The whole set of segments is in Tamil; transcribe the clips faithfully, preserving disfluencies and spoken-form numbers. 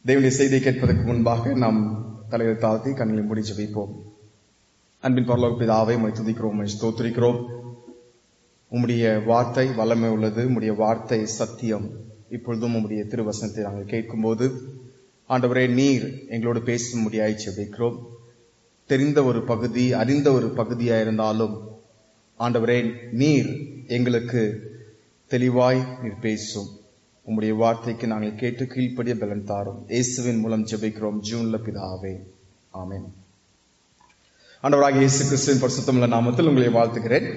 தேவனுடைய செய்தியை கேட்பதற்கு முன்பாக நாம் தலையை தாழ்த்தி கண்களை மூடி ஜெபிப்போம். அன்பின் பரலோக பிதாவே, உம்மை துதிக்கிறோம், உம்மை ஸ்தோத்திரிக்கிறோம். உம்முடைய வார்த்தை வல்லமை உள்ளது, உம்முடைய வார்த்தை சத்தியம். இப்பொழுதும் உம்முடைய திருவசனத்தை நாங்கள் கேட்கும் போது ஆண்டவரே, நீர் எங்களோடு பேசும்படியாய் ஜெபிக்கிறோம். தெரிந்த ஒரு பகுதி, அறிந்த ஒரு பகுதியா இருந்தாலும் ஆண்டவரே, நீர் எங்களுக்கு தெளிவாய் நீர் பேசும். உம்முடைய வார்த்தைக்கு நாங்கள் கேட்டு கீழ்ப்படிய பலன் தாரும். இயேசுவின் மூலம் ஜெபிக்கிறோம் ஜீவனுள்ள பிதாவே, ஆமென். ஆண்டவராகிய இயேசு கிறிஸ்துவின் பரிசுத்தமுள்ள நாமத்தில் உங்களை வாழ்த்துகிறேன்.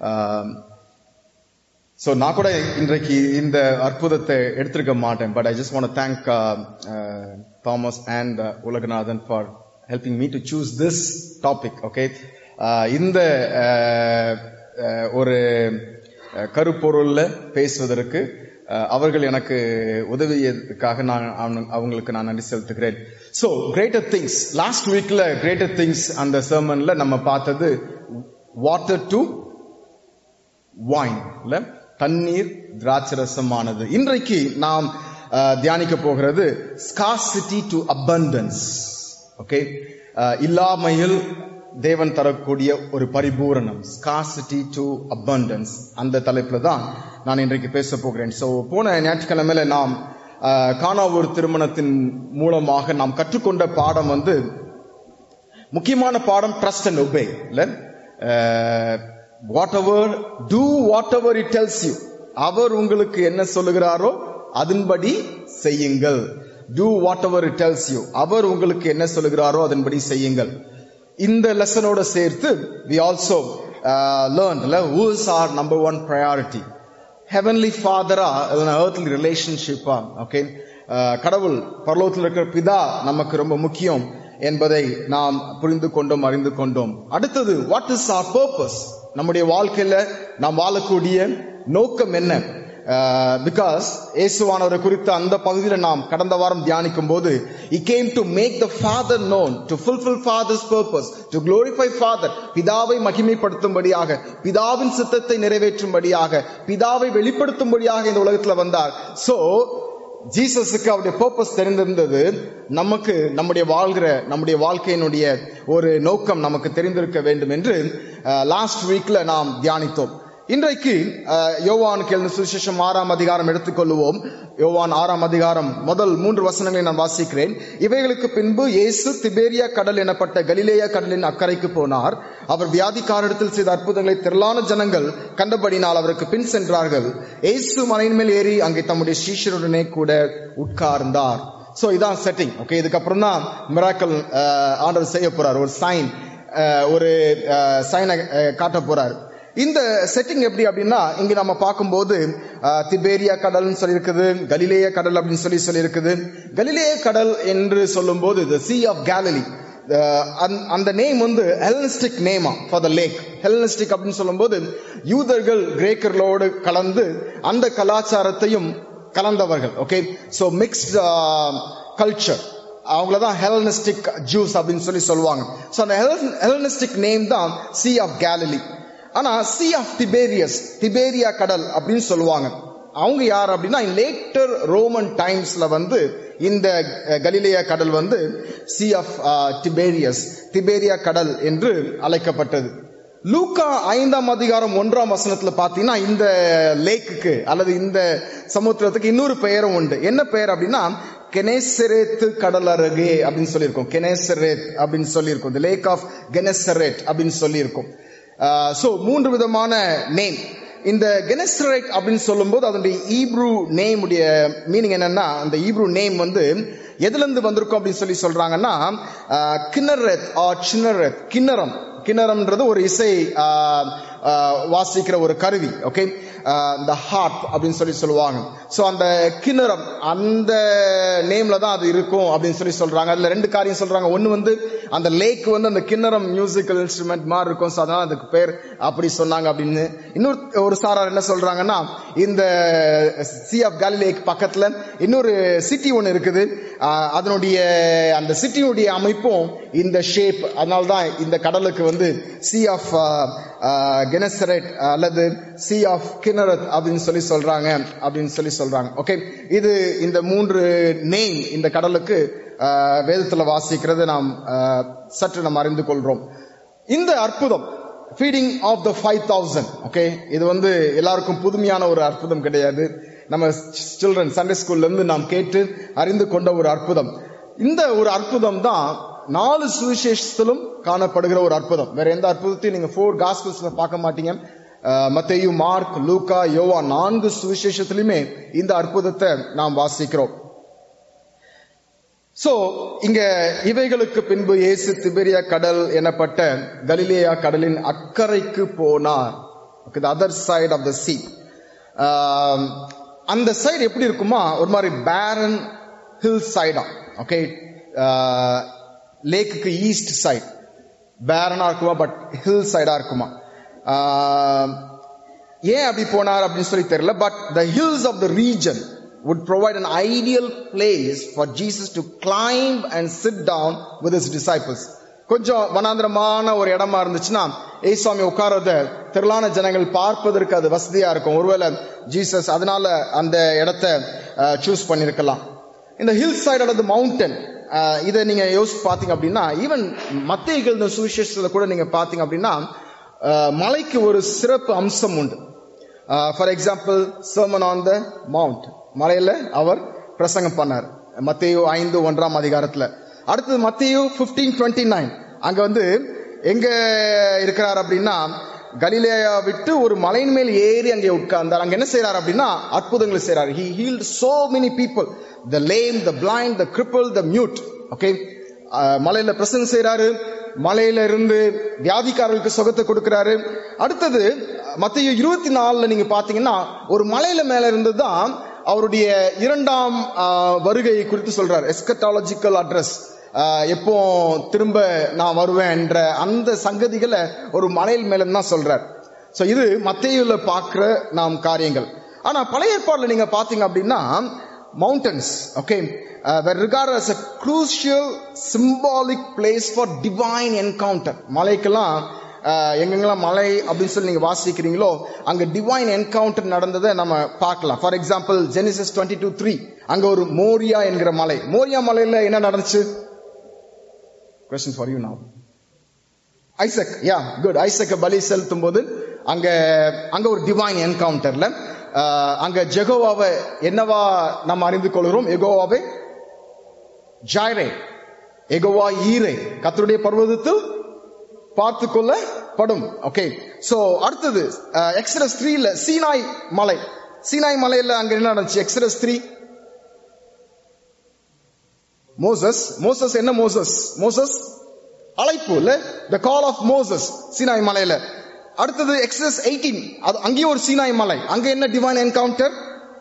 சோ நான் கூட இன்றைக்கு இந்த அற்புதத்தை எடுத்திருக்க மாட்டேன். But I just want to thank Thomas and Ulaganathan for helping me to choose this topic. Okay, இந்த ஒரு கருப்பொருள்ல பேசுவதற்கு அவர்கள் எனக்கு உதவியதுக்காக நான் அவங்களுக்கு நான் நன்றி செலுத்துகிறேன். சோ கிரேட்டர் திங்ஸ், லாஸ்ட் வீக்ல கிரேட்டர் திங்ஸ் அந்த சர்மன்ல நம்ம பார்த்தது வாட்டர் டு வைன், தண்ணீர் திராட்சரசமானது. இன்றைக்கு நாம் தியானிக்க போகிறது ஸ்கார்சிட்டி டு அபண்டன்ஸ். ஓகே, இல்லாமையில் தேவன் தரக்கூடிய ஒரு பரிபூரணம், ஸ்கார்சிட்டி டு அபண்டன்ஸ். அந்த தலைப்புல தான் நான் இன்றைக்கு பேச போகிறேன். சோ போன ஞாயிற்றுக்கிழமையில நாம் கானா ஒரு திருமணத்தின் மூலமாக நாம் கற்றுக்கொண்ட பாடம் வந்து முக்கியமான பாடம், ட்ரஸ்ட் அண்ட் ஒபே. இல்ல, whatever do whatever it tells you. அவர் உங்களுக்கு என்ன சொல்லுகிறாரோ அதன்படி செய்யுங்கள். Do whatever it tells you. அவர் உங்களுக்கு என்ன சொல்லுகிறாரோ அதன்படி செய்யுங்கள். இந்த லெசனோட சேர்த்து we also uh, learned who is our number one priority. Heavenly Father is an earthly relationship. Okay, கடவுள் பரலோகத்தில் இருக்கிற பிதா நமக்கு ரொம்ப முக்கியம் என்பதை நாம் புரிந்து கொண்டோம், அறிந்து கொண்டோம். அடுத்தது, what is our purpose? நம்முடைய வாழ்க்கையில நாம் வாழக்கூடிய நோக்கம் என்ன? பிகாஸ் இயேசுவானவரை குறித்த அந்த பகுதியில் நாம் கடந்த வாரம் தியானிக்கும் போது he came to make the father known, to fulfill father's purpose, to glorify father. பிதாவை மகிமைப்படுத்தும்படியாக, பிதாவின் சித்தத்தை நிறைவேற்றும்படியாக, பிதாவை வெளிப்படுத்தும்படியாக இந்த உலகத்தில் வந்தார். சோ ஜீசஸுக்கு அவருடைய பர்பஸ் தெரிந்திருந்தது. நமக்கு நம்முடைய வாழ்கிற நம்முடைய வாழ்க்கையினுடைய ஒரு நோக்கம் நமக்கு தெரிந்திருக்க வேண்டும் என்று லாஸ்ட் வீக்ல நாம் தியானித்தோம். இன்றைக்கு யோவானுக்கு எழுதின சுவிசேஷம் ஆறாம் அதிகாரம் எடுத்துக்கொள்வோம். யோவான் ஆறாம் அதிகாரம் முதல் மூன்று வசனங்களை நான் வாசிக்கிறேன். இவைகளுக்கு பின்பு இயேசு திபேரியா கடல் எனப்பட்ட கலிலேயா கடலின் அக்கறைக்கு போனார். அவர் வியாதிக்காரிடத்தில் செய்த அற்புதங்களை திரளான ஜனங்கள் கண்டபடினால் அவருக்கு பின் சென்றார்கள். இயேசு மலையின் மேல் ஏறி அங்கே தம்முடைய சீஷருடனே கூட உட்கார்ந்தார். சோ இதான் செட்டிங். ஓகே, இதுக்கப்புறம் தான் மிராக்கிள் ஆண்டவர் செய்ய போறார். ஒரு சைன், ஒரு சைனை காட்ட போறார். இந்த செட்டிங் எப்படி அப்படின்னா, இங்க நம்ம பார்க்கும்போது திபேரியா கடல் சொல்லி இருக்குது, கலிலேய கடல் அப்படின்னு சொல்லி சொல்லி இருக்குது. கலிலேய கடல் என்று சொல்லும் போது the Sea of Galilee, அந்த நேம் வந்து ஹெல்லனிஸ்டிக் நேமா ஃபார் த லேக். ஹெல்லனிஸ்டிக் அப்படின்னு சொல்லும் போது யூதர்கள் கிரேக்கர்களோடு கலந்து அந்த கலாச்சாரத்தையும் கலந்தவர்கள். ஓகே, சோ மிக்ஸ்ட் கல்ச்சர், அவங்களதான் ஹெல்லனிஸ்டிக் ஜூஸ் அப்படின்னு சொல்லி சொல்லுவாங்க. சோ அந்த ஹெல்லனிஸ்டிக் நேம் தான் Sea of Galilee. ஆனா Sea of Tiberias, திபேரியா கடல் அப்படின்னு சொல்லுவாங்க. அவங்க யார் அப்படின்னா, லேட்டர் ரோமன் டைம்ஸ்ல வந்து இந்த கலிலேயா கடல் வந்து Sea of Tiberias, திபேரியா கடல் என்று அழைக்கப்பட்டது. லூக்கா ஐந்தாம் அதிகாரம் ஒன்றாம் வசனத்துல பாத்தீங்கன்னா இந்த லேக்குக்கு அல்லது இந்த சமுத்திரத்துக்கு இன்னொரு பெயரும் உண்டு. என்ன பெயர் அப்படின்னா, கெனேசரேத் கடல் அருகே அப்படின்னு சொல்லியிருக்கோம். கெனேசரேத் அப்படின்னு சொல்லியிருக்கோம். தி லேக் ஆஃப் கெனேசரேட் அப்படின்னு சொல்லியிருக்கோம். சோ மூன்று விதமான நேம். இந்த கெனேசரேட் அப்படின்னு சொல்லும் போது அதனுடைய ஈப்ரூ நேம் உடைய மீனிங் என்னன்னா, அந்த ஈப்ரூ நேம் வந்து எதுல இருந்து வந்திருக்கும் அப்படின்னு சொல்லி சொல்றாங்கன்னா, கின்னரத் ஆர் சின்னரத், கிண்ணறம். கிண்ணறம்ன்றது ஒரு இசை வாசிக்கிற ஒரு கருவி. ஓகே, இந்த ஹார்ப் அப்படின்னு சொல்லி சொல்லுவாங்க. சோ அந்த கிண்ணறம் அந்த நேம்ல தான் அது இருக்கும் அப்படின்னு சொல்லி சொல்றாங்க. அதுல ரெண்டு காரியம் சொல்றாங்க. ஒன்னு வந்து அந்த லேக் வந்து அந்த கிண்ணறம் மியூசிக்கல் இன்ஸ்ட்ருமெண்ட் மாதிரி இருக்கும், சோ அதனால அதுக்கு பேர் அப்படி சொன்னாங்க அப்படின்னு. இன்னொரு ஒரு சாரார் என்ன சொல்றாங்கன்னா, இந்த Sea of Galilee பக்கத்துல இன்னொரு சிட்டி ஒன்னு இருக்குது, அதனுடைய அந்த சிட்டியுடைய அமைப்பும் இந்த ஷேப், அதனால்தான் இந்த கடலுக்கு வந்து Sea of Gennesaret அல்லது Sea of கிண்ணரத் அப்படின்னு சொல்லி சொல்றாங்க அப்படின்னு சொல்லி சொல்றாங்க. ஓகே, இது இந்த மூன்று நேம் இந்த கடலுக்கு வேதத்துல வாசிக்கிறது நாம் சற்று நாம் அறிந்து கொள்றோம். இந்த அற்புதம் feeding of the five thousand okay, இது வந்து எல்லாருக்கும் புதுமையான ஒரு அற்புதம் கிடையாது. நம்ம சில்ட்ரன் சண்டே ஸ்கூல்ல இருந்து நாம் கேட்டு அறிந்து கொண்ட ஒரு அற்புதம். இந்த ஒரு அற்புதம் தான் நாலு சுவிசேஷத்திலும் காணப்படுகிற ஒரு அற்புதம். வேற எந்த அற்புதத்தையும் நீங்க ஃபோர் காஸ்பல்ஸ்ல பார்க்க மாட்டீங்க. மத்தேயு, மார்க், லூக்கா, யோவான் நான்கு சுவிசேஷத்திலுமே இந்த அற்புதத்தை நாம் வாசிக்கிறோம். சோ இங்க இவைகளுக்கு பின்பு இயேசு திபேரியா கடல் எனப்பட்ட கலிலேயா கடலின் அக்கறைக்கு போனார். the other side of the sea. அந்த சைடு எப்படி இருக்குமா, ஒரு மாதிரி பேரன் ஹில் சைடா. ஓகே, லேக்குக்கு ஈஸ்ட் சைடு பேரனா இருக்குமா, பட் ஹில் சைடா இருக்குமா. ஏன் அப்படி போனார் அப்படின்னு சொல்லி தெரியல. But the hills of the region would provide an ideal place for Jesus to climb and sit down with his disciples. கொஞ்சம் வனாந்திரமான ஒரு இடமா இருந்துச்சுன்னா ஏசுவாமி உட்கார்றத திரளான ஜனங்கள் பார்ப்பதற்கு அது வசதியா இருக்கும். ஒருவேளை ஜீசஸ் அதனால அந்த இடத்தை சூஸ் பண்ணிருக்கலாம். இந்த ஹில் சைட் அல்லது மவுண்டன், இதை நீங்க யோசிச்சு பாத்தீங்க அப்படின்னா, ஈவன் மத்தேயு சுவிசேஷத்துல கூட நீங்க பாத்தீங்க அப்படின்னா மலைக்கு ஒரு சிறப்பு அம்சம் உண்டு. For example sermon on the mount, மலையில அவர் பிரசங்கம் பண்ணார் மத்தேயு ஐந்து ஒன்றாம் அதிகாரத்துல. அடுத்தது மத்தேயு பதினைந்து இருபத்தி ஒன்பது, அங்க வந்து எங்க இருக்கிறார் அப்படின்னா கலிலேயா விட்டு ஒரு மலையின் மேல் ஏறி அங்கே உட்கார்ந்தார். அங்க என்ன செய்யறாரு அப்படின்னா அற்புதங்களை செய்யறாரு. he healed so many people, the lame, the blind, the crippled, the mute. Okay, மலையில பிரசங்கம் செய்யறாரு, மலையில இருந்து வியாதிக்காரர்களுக்கு சுகத்தை கொடுக்கிறாரு. அடுத்தது மத்தேயு இருபத்தி நாலுல நீங்க பாத்தீங்கன்னா ஒரு மலையில மேல இருந்து தான் அவருடைய இரண்டாம் வருகை குறித்து சொல்றாரு. எஸ்கட்டாலஜிக்கல் அட்ரஸ், எப்போ திரும்ப நான் வருவேன் என்ற அந்த சங்கதிகளை ஒரு மலையில் மேல தான் சொல்றார். சோ இது மத்தேயுல பார்க்கிற நாம் காரியங்கள். ஆனா பழைய ஏற்பாடுல நீங்க பாத்தீங்க அப்படின்னா mountains, okay, were regarded as a crucial symbolic place for divine encounter. மலைக்கெல்லாம் எங்கெங்கெல்லாம் மலை அப்படின்னு சொல்லி நீங்க வாசிக்கிறீங்களோ அங்க டிவைன் என்கவுண்டர் நடந்ததை நம்ம பார்க்கலாம். For example Genesis twenty two three, அங்க ஒரு மோரியா என்கிற மலை. மோரியா மலையில என்ன நடந்துச்சு? Question for you now. Isaac, yeah good. Isaac பலி செலுத்தும் போது அங்க அங்க ஒரு டிவைன் என்கவுண்டர்ல அங்க ஜெகோவாவை என்னவா நாம் அறிந்து கொள்கிறோம்? எகோவாவை ஜைரே, எகோவா ஈரே, கர்த்தருடைய பர்வதத்தில் பார்த்து கொள்ளப்படும். ஓகே, சோ அடுத்தது எக்ஸடஸ் த்ரீல சீனாய் மலை. சீனாய் மலையில அங்க என்ன நடந்துச்சு? Exodus three, Moses. மோசஸ் என்ன? மோசஸ் மோசஸ் அழைப்பு இல்ல, the call of Moses Sinai மலையில. அடுத்தது எக்ஸடஸ் எயிட்டீன், அது அங்கேயும் ஒரு சீனாய் மலை. அங்க என்ன டிவைன் என்கவுண்டர்?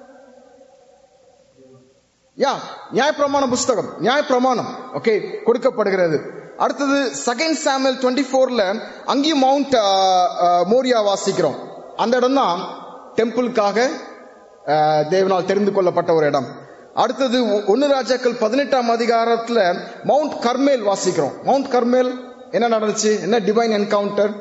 யா நியாயப்பிரமாண புஸ்தகம், நியாயப்பிரமாணம் ஓகே கொடுக்கப்படுகிறது. அடுத்தது செகண்ட் சாமுவேல் டுவெண்ட்டி ஃபோர்ல அங்கேயும் மவுண்ட் மோரியா வாசிக்கிறோம். அந்த இடம் தான் டெம்பிளுக்காக தேவனால் தெரிந்து கொள்ளப்பட்ட ஒரு இடம். அடுத்தது ஒன்னு ராஜாக்கள் பதினெட்டாம் அதிகாரத்துல மவுண்ட் கர்மேல் வாசிக்கிறோம். மவுண்ட் கர்மேல் என்ன நடந்துச்சு? என்ன டிவைன் என்கவுண்டர்?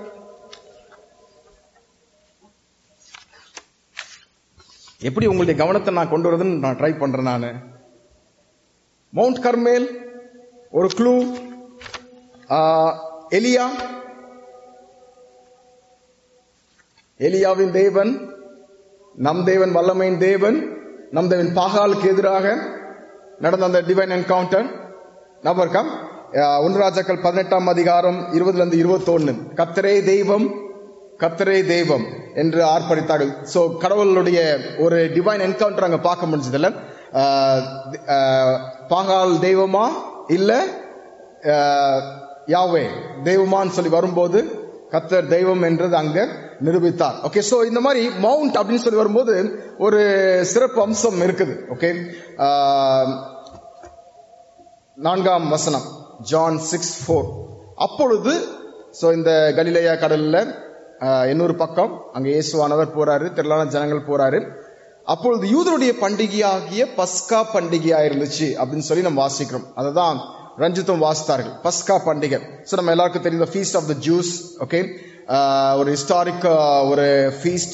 எப்படி உங்களுடைய கவனத்தை நான் கொண்டு வரதுன்னு நான் ட்ரை பண்றேன். நான் மவுண்ட் கர்மேல் ஒரு க்ளூ. எலியா, எலியாவின் தேவன், நம் தேவன் வல்லமையின் தேவன், நம் தேவன் பாகாலுக்கு எதிராக நடந்த அந்த டிவைன் என்கவுண்டர் நபர்கம். ஒன்று ராஜாக்கள் பதினெட்டாம் அதிகாரம் இருபதுல இருந்து இருபத்தி ஒன்னு, கர்த்தரே தெய்வம், கர்த்தரே தெய்வம் என்று ஆர்ப்பரித்தார்கள். சோ கடவுளுடைய ஒரு டிவைன் என்கவுண்டர் அங்க பார்க்க முடிஞ்சதுல. பாகால் தெய்வமா இல்ல யாவே தெய்வமான்னு சொல்லி வரும்போது கர்த்தர் தெய்வம் என்றது அங்க நிரூபித்தார். ஓகே, சோ இந்த மாதிரி மவுண்ட் அப்படின்னு சொல்லி வரும்போது ஒரு சிறப்பு அம்சம் இருக்குது. ஓகே, நான்காம் வசனம் ஜான் சிக்ஸ் போர். அப்பொழுது சோ இந்த கலிலேயா கடல்ல இன்னொரு பக்கம் அங்க இயேசுவானவர் போறாரு, திரளான ஜனங்கள் போறாரு. அப்பொழுது யூதருடைய பண்டிகையாகிய பஸ்கா பண்டிகையா இருந்துச்சு அப்படின்னு சொல்லி நம்ம வாசிக்கிறோம். அததான் ரஞ்சித்தும் வாசித்தார்கள், பஸ்கா பண்டிகை. சோ நம்ம எல்லாருக்கும் தெரியும் feast of the Jews. Okay, ஒரு ஹிஸ்டாரிக் ஒரு ஃபீஸ்ட்.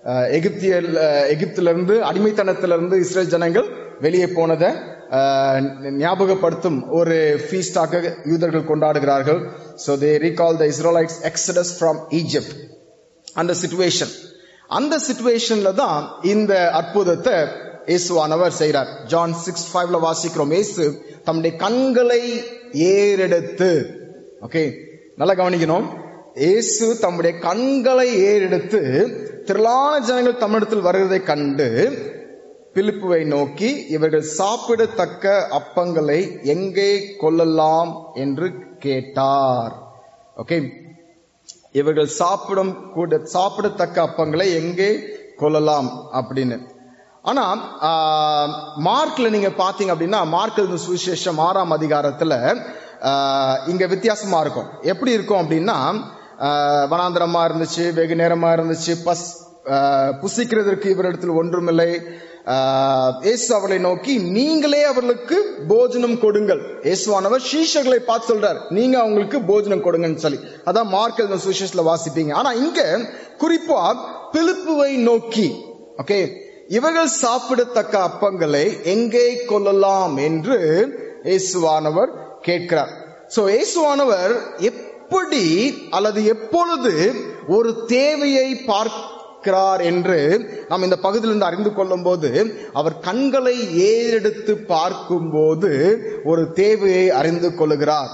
எகிப்திய எகிப்திலிருந்து அடிமைத்தனத்திலிருந்து இஸ்ரேல் ஜனங்கள் வெளியே போனதை ஞாபகப்படுத்தும் ஒரு ஃபீஸ்டாக யூதர்கள் கொண்டாடுகிறார்கள். So they recall the Israelites exodus from Egypt. அந்த சிச்சுவேஷன் அந்த சிச்சுவேஷன்ல தான் இந்த அற்புதத்தை இயேசுவானவர் செய்கிறார். ஜான் சிக்ஸ் ஃபைவ்ல வாசிக்கிறோம், இயேசு தம்முடைய கண்களை ஏறெடுத்து, ஓகே நல்லா கவனிக்கணும், இயேசு தம்முடைய கண்களை ஏறெடுத்து திரளான ஜனங்கள் தமிழத்தில் வருவதை கண்டு பிலிப்புவை நோக்கி, இவர்கள் சாப்பிடத்தக்க அப்பங்களை எங்கே கொள்ளலாம் என்று கேட்டார். ஓகே, இவர்கள் சாப்பிடும் கூட சாப்பிடத்தக்க அப்பங்களை எங்கே கொள்ளலாம் அப்படின்னு. ஆனா மார்க்ல நீங்க பாத்தீங்க அப்படின்னா, மார்க் சுவிசேஷம் ஆறாம் அதிகாரத்துல இங்க வித்தியாசமா இருக்கும். எப்படி இருக்கும் அப்படின்னா, வனாந்திரமா இருந்துச்சு, வெகு நேரமா இருந்துச்சு, பஸ் புசிக்கிறதற்கு இவரிடத்தில் ஒன்றுமில்லை. இயேசு அவர்களை நோக்கி, நீங்களே அவர்களுக்கு போஜனம் கொடுங்கள். இயேசுவானவர் சீஷர்களை பார்த்து சொல்றார், நீங்க அவங்களுக்கு போஜனம் கொடுங்கன்னு சொல்லி. அதான் மார்க் சுவிசேஷத்துல வாசிப்பீங்க. ஆனா இங்க குறிப்பா பிலிப்புவை நோக்கி, ஓகே, இவர்கள் சாப்பிடத்தக்க அப்பங்களை எங்கே கொள்ளலாம் என்று இயேசுவானவர் கேட்கிறார். சோ இயேசுவானவர் எப்படி அல்லது எப்பொழுது ஒரு தேவையை பார்க்கிறார் என்று நாம் இந்த பகுதியிலிருந்து அறிந்து கொள்ளும் போது, அவர் கண்களை ஏறெடுத்து பார்க்கும் போது ஒரு தேவையை அறிந்து கொள்ளுகிறார்.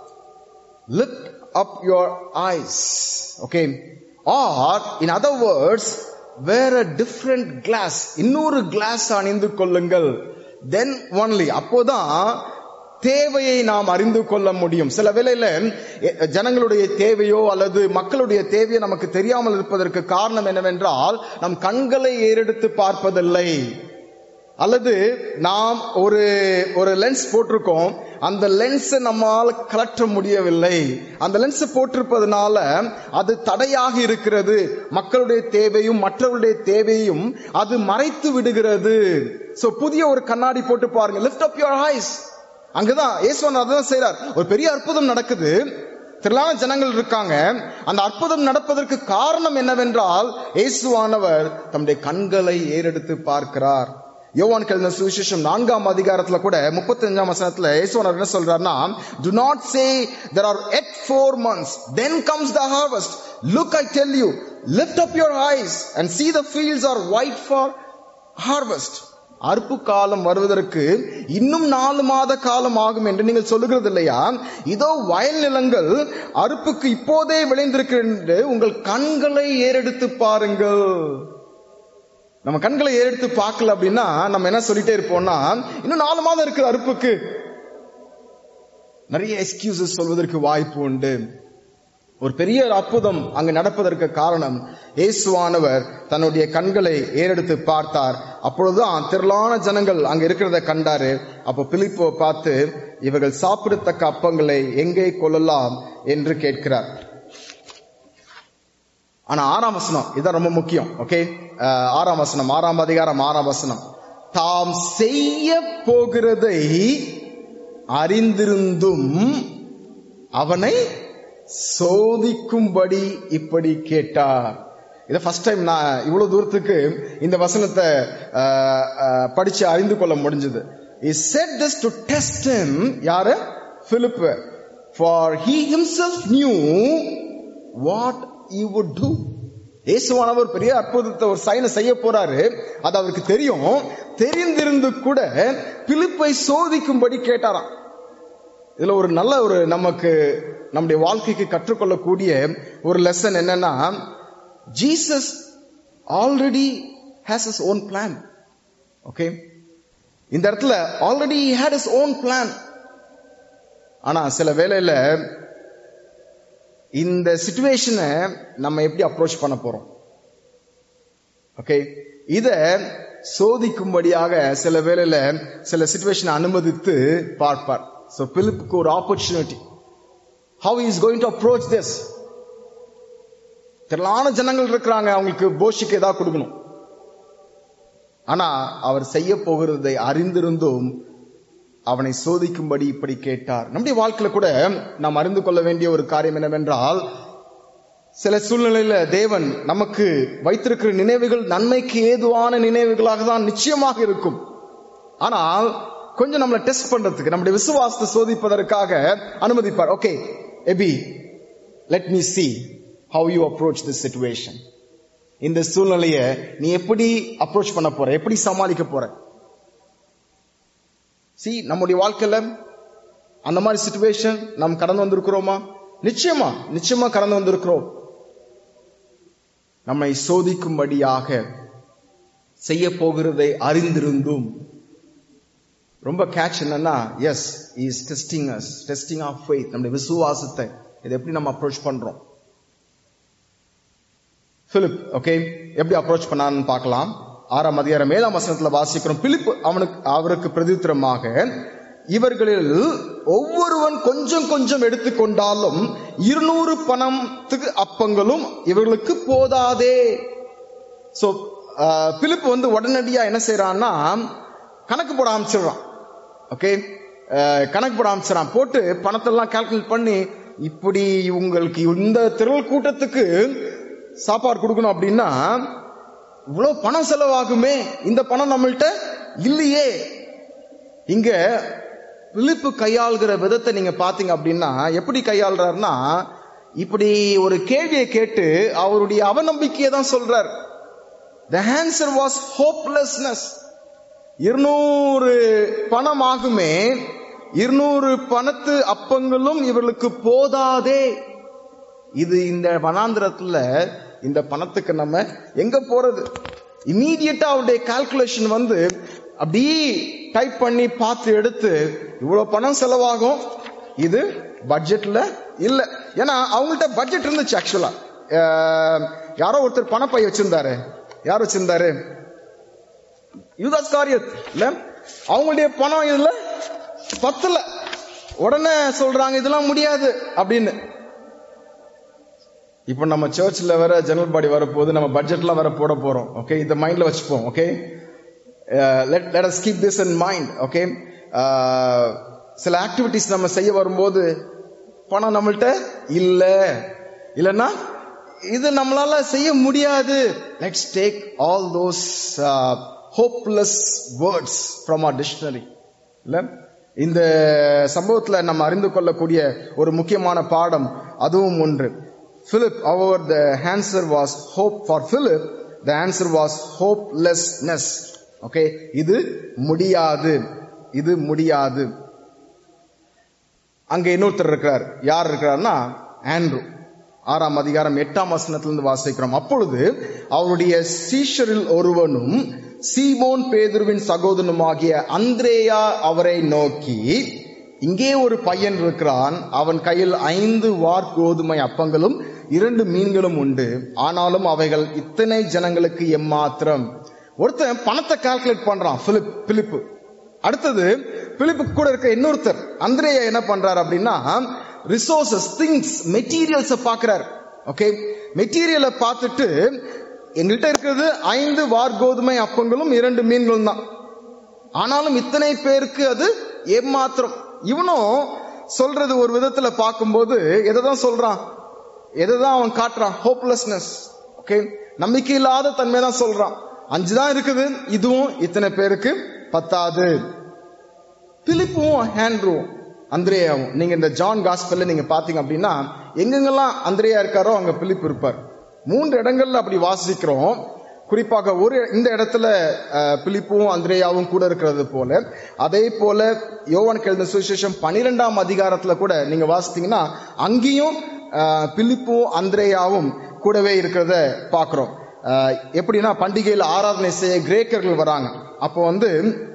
Lift up your eyes, okay, or in other words, wear a different glass, இன்னொரு கிளாஸ் அணிந்து கொள்ளுங்கள். then only, அப்போதான் தேவையை நாம் அறிந்து கொள்ள முடியும். சில வேளையில ஜனங்களுடைய தேவையோ அல்லது மக்களுடைய தேவையோ நமக்கு தெரியாமல் இருப்பதற்கு காரணம் என்னவென்றால், நம் கண்களை ஏறெடுத்து பார்ப்பதில்லை, அல்லது நாம் ஒரு ஒரு லென்ஸ் போட்டிருக்கோம், அந்த லென்ஸை நம்மால் கலற்ற முடியவில்லை. அந்த லென்ஸ் போட்டிருப்பதனால அது தடையாக இருக்கிறது. மக்களுடைய தேவையும் மற்றவர்களுடைய தேவையும் அது மறைத்து விடுகிறது. சோ புதிய ஒரு கண்ணாடி போட்டு பாருங்க. Lift up your eyes. அங்கதான் இயேசுவான் அதான் செய்றார். ஒரு பெரிய அற்புதம் நடக்குது, திரளான ஜனங்கள் இருக்காங்க. அந்த அற்புதம் நடப்பதற்கு காரணம் என்னவென்றால், இயேசுவானவர் தம்முடைய கண்களை ஏறெடுத்து பார்க்கிறார். யோவான் எழுதின சுவிசேஷம் நான்காம் அதிகாரத்துல கூட முப்பத்தி அஞ்சாம் வசனத்துல இயேசுவானவர் என்ன சொல்றாருன்னா, do not say there are yet four months, then comes the harvest. Look, I tell you, lift up your eyes and see the fields are white for harvest. அறுப்பு காலம் வருவதற்கு இன்னும் நாலு மாத காலம் ஆகும் என்று நீங்கள் சொல்லுகிறது இல்லையா? இதோ வயல் நிலங்கள் அறுப்புக்கு இப்போதே விளைந்திருக்கிறது, உங்கள் கண்களை ஏறெடுத்து பாருங்கள். நம்ம கண்களை ஏறெடுத்து பார்க்கல அப்படின்னா நம்ம என்ன சொல்லிட்டே இருப்போம்னா, இன்னும் நாலு மாதம் இருக்கு அறுப்புக்கு. நிறைய எக்ஸ்கியூசஸ் சொல்வதற்கு வாய்ப்பு உண்டு. ஒரு பெரிய அற்புதம் அங்கு நடப்பதற்கு காரணம், இயேசுவானவர் தன்னுடைய கண்களை ஏறெடுத்து பார்த்தார். அப்பொழுதுதான் திரளான ஜனங்கள் அங்க இருக்கிறத கண்டாரு. அப்போ பிலிப்போ பார்த்து, இவர்கள் சாப்பிடத்தக்க அப்பங்களை எங்கே கொள்ளலாம் என்று கேட்கிறார். ஆனா ஆறாம் வசனம் இதான் ரொம்ப முக்கியம். ஓகே, ஆறாம் வசனம், ஆறாம் அதிகாரம் ஆறாம் வசனம், தாம் செய்ய போகிறதை அறிந்திருந்தும் அவனை சோதிக்கும்படி இப்படி கேட்டார். இத ஃபர்ஸ்ட் டைம் நான் இவ்வளவு தூரத்துக்கு இந்த வசனத்தை படிச்சு அறிந்து கொள்ள முடிஞ்சது. He said this to test him. யாரு? Philip. For he himself knew what he would do. இயேசுவானவர் பெரிய அற்புதத்தை ஒரு சைனை செய்ய போறாரு, அது அவருக்கு தெரியும். தெரிந்திருந்து கூட பிலிப்பை சோதிக்கும்படி கேட்டாராம். இதுல ஒரு நல்ல ஒரு நமக்கு நம்முடைய வாழ்க்கைக்கு கற்றுக்கொள்ளக்கூடிய ஒரு லெசன் என்னன்னா, Jesus already has his own plan. Okay, இந்த இடத்துல already he had his own plan. ஆனா சில வேளையில இந்த சிச்சுவேஷனை நம்ம எப்படி அப்ரோச் பண்ண போறோம்? ஓகே, இத சோதிக்கும்படியாக சில வேளையில சில சிச்சுவேஷனை அனுமதித்து பார்ப்பார். So பிலிப்புக்கு ஒரு opportunity. How he is going to approach this? திரளான ஜனங்கள் இருக்கிறாங்க, அவங்களுக்கு போஷிக்கு ஏதாவது கொடுக்கணும். ஆனா அவர் செய்ய போகிறதை அறிந்திருந்தும் அவனை சோதிக்கும்படி இப்படி கேட்டார். நம்முடைய வாழ்க்கையில கூட நாம் அறிந்து கொள்ள வேண்டிய ஒரு காரியம் என்னவென்றால், சில சூழ்நிலையில தேவன் நமக்கு வைத்திருக்கிற நினைவுகள் நன்மைக்கு ஏதுவான நினைவுகளாக தான் நிச்சயமாக இருக்கும். ஆனால் கொஞ்சம் நம்மளை டெஸ்ட் பண்றதுக்கு, நம்முடைய விசுவாசத்தை சோதிப்பதற்காக அனுமதிப்பார். ஓகே எபி, let me see how you approach this situation. இந்த சூழ்நிலைய நீ எப்படி அப்ரோச் பண்ண போற, எப்படி சமாளிக்க போற? see, நம்முடைய வாழ்க்கையில அந்த மாதிரி சிச்சுவேஷன் நாம் கடந்து வந்திருக்கிறோமா? நிச்சயமா நிச்சயமா கடந்து வந்திருக்கிறோம். நம்மை சோதிக்கும்படியாக செய்ய போகிறதை அறிந்திருந்தும் ரொம்ப கேட்ச் என்னன்னா, yes he is testing us, testing our faith, நம்முடைய விசுவாசத்தை இதை எப்படி நம்ம அப்ரோச் பண்றோம். பிலிப் ஓகே எப்படி அப்ரோச் பண்ணான்னு பார்க்கலாம். ஆறாம் அதிகாரம் ஏழாம் வசனத்துல வாசிக்கிறோம். பிலிப் அவனுக்கு அவருக்கு பிரதித்திரமாக, இவர்களில் ஒவ்வொருவன் கொஞ்சம் கொஞ்சம் எடுத்துக்கொண்டாலும் இருநூறு பணத்துக்கு அப்பங்களும் இவர்களுக்கு போதாதே. சோ பிலிப் வந்து உடனடியா என்ன செய்யறான்னா, கணக்கு போட ஆரம்பிச்சிடறான். ஓகே கணக்கு போட ஆரம்பிச்சிடறான். போட்டு பணத்தெல்லாம் கால்குலேட் பண்ணி, இப்படி உங்களுக்கு இந்த திரள் கூட்டத்துக்கு சாப்பாடு கொடுக்கணும் அப்படின்னா இவ்வளவு பணம் செலவாகுமே, இந்த பணம் நம்மள்கிட்ட இல்லையே. இங்க பிலிப்பு கையாளுகிற விதத்தை நீங்க பாத்தீங்க அப்படின்னா எப்படி கையாளுறாருன்னா, இப்படி ஒரு கேள்வியை கேட்டு அவருடைய அவநம்பிக்கையை தான் சொல்றார். The answer was hopelessness. இருநூறு பணம் ஆகுமே, இருநூறு பணத்து அப்பங்களும் இவர்களுக்கு போதாதே. இது இந்த வனாந்திரத்துல இந்த பணத்துக்கு நம்ம எங்க போறது? இமீடியட்டா அவருடைய கால்குலேஷன் வந்து அப்படி டைப் பண்ணி பார்த்து எடுத்து, இவ்வளவு பணம் செலவாகும், இது பட்ஜெட்ல இல்ல. ஏன்னா அவங்கள்ட்ட பட்ஜெட் இருந்துச்சு. ஆக்சுவலா யாரோ ஒருத்தர் பணப்பை வச்சிருந்தாரு. யார் வச்சிருந்தாரு? யூதாஸ் காரியத் இல்ல. அவங்களுடைய பணம் இதுல பத்தல. உடனே சொல்றாங்க இதெல்லாம் முடியாது அப்படின்னு. இப்ப நம்ம சர்ச்ல வர ஜெனரல் பாடி வரப்போது, நம்ம பட்ஜெட்லாம் வர போட போறோம். ஓகே, இத மைண்ட்ல வச்சுப்போம். Okay, let let us keep this in mind. Okay, சில ஆக்டிவிட்டிஸ் நம்ம செய்ய வரும்போது பணம் நம்மள்ட்ட இல்ல, இல்லன்னா இது நம்மளால செய்ய முடியாது. Let's take all those uh, hopeless words from our dictionary. இல்ல, இந்த சம்பவத்துல நம்ம அறிந்து கொள்ளக்கூடிய ஒரு முக்கியமான பாடம் அதுவும் ஒன்று. Philip, however, the answer was hope. For Philip, the answer was hopelessness. Okay, இது முடியாது, இது முடியாது. அங்க இன்னொருத்தர் இருக்கிறார். யார் இருக்கிறார்னா ஆண்ட்ரூ. ஆறாம் அதிகாரம் எட்டாம் வசனத்திலிருந்து வாசிக்கிறோம். அப்பொழுது அவருடைய சீஷரில் ஒருவனும் சீமோன் பேதுருவின் சகோதரனுமாகிய அந்திரேயா அவரை நோக்கி, இங்கே ஒரு பையன் இருக்கிறான், அவன் கையில் ஐந்து வார் கோதுமை அப்பங்களும் இரண்டு மீன்களும் உண்டு, ஆனாலும் அவைகள் இத்தனை ஜனங்களுக்கு எம்மாத்திரம். ஒருத்தன் பணத்தை கால்குலேட் பண்றான், பிலிப் பிலிப்பு. அடுத்தது பிலிப்பு கூட இருக்க இன்னொருத்தர் அந்திரேயா என்ன பண்றாரு அப்படின்னா, ரிசோர்சஸ், திங்ஸ், மெட்டீரியல்ஸ் பாக்குறாரு. ஓகே, மெட்டீரியலை பார்த்துட்டு, எங்கள்கிட்ட இருக்கிறது ஐந்து வார் கோதுமை அப்பங்களும் இரண்டு மீன்களும் தான், ஆனாலும் இத்தனை பேருக்கு அது ஏமாத்திரம். இவனும் சொல்றது ஒரு விதத்துல பார்க்கும்போது எதைதான் சொல்றான், எதைதான் அவன் காட்டுறான்? ஹோப்லெஸ்னஸ். ஓகே, நம்பிக்கை இல்லாத தன்மை தான் சொல்றான். அஞ்சு தான் இருக்குது, இதுவும் இத்தனை பேருக்கு பத்தாது. பிலிப்பும் ஆண்ட்ரூவும் அந்திரேயாவும், நீங்க இந்த ஜான் காஸ்பல்ல நீங்க பாத்தீங்க அப்படின்னா, எங்கெங்கெல்லாம் அந்திரேயா இருக்காரோ அங்க பிலிப்பு இருப்பார். மூன்று இடங்கள்ல அப்படி வாசிக்கிறோம். குறிப்பாக ஒரு இந்த இடத்துல பிலிப்பும் அந்திரேயாவும் கூட இருக்கிறது போல, அதே போல யோவான் எழுதின சுவிசேஷம் பனிரெண்டாம் அதிகாரத்துல கூட நீங்க வாசித்தீங்கன்னா அங்கேயும் பிலிப்பும் அந்திரேயாவும் கூடவே இருக்கிறத பாக்குறோம். எப்படின்னா, பண்டிகையில் ஆராதனை செய்ய கிரேக்கர்கள் வராங்க. அப்போ வந்து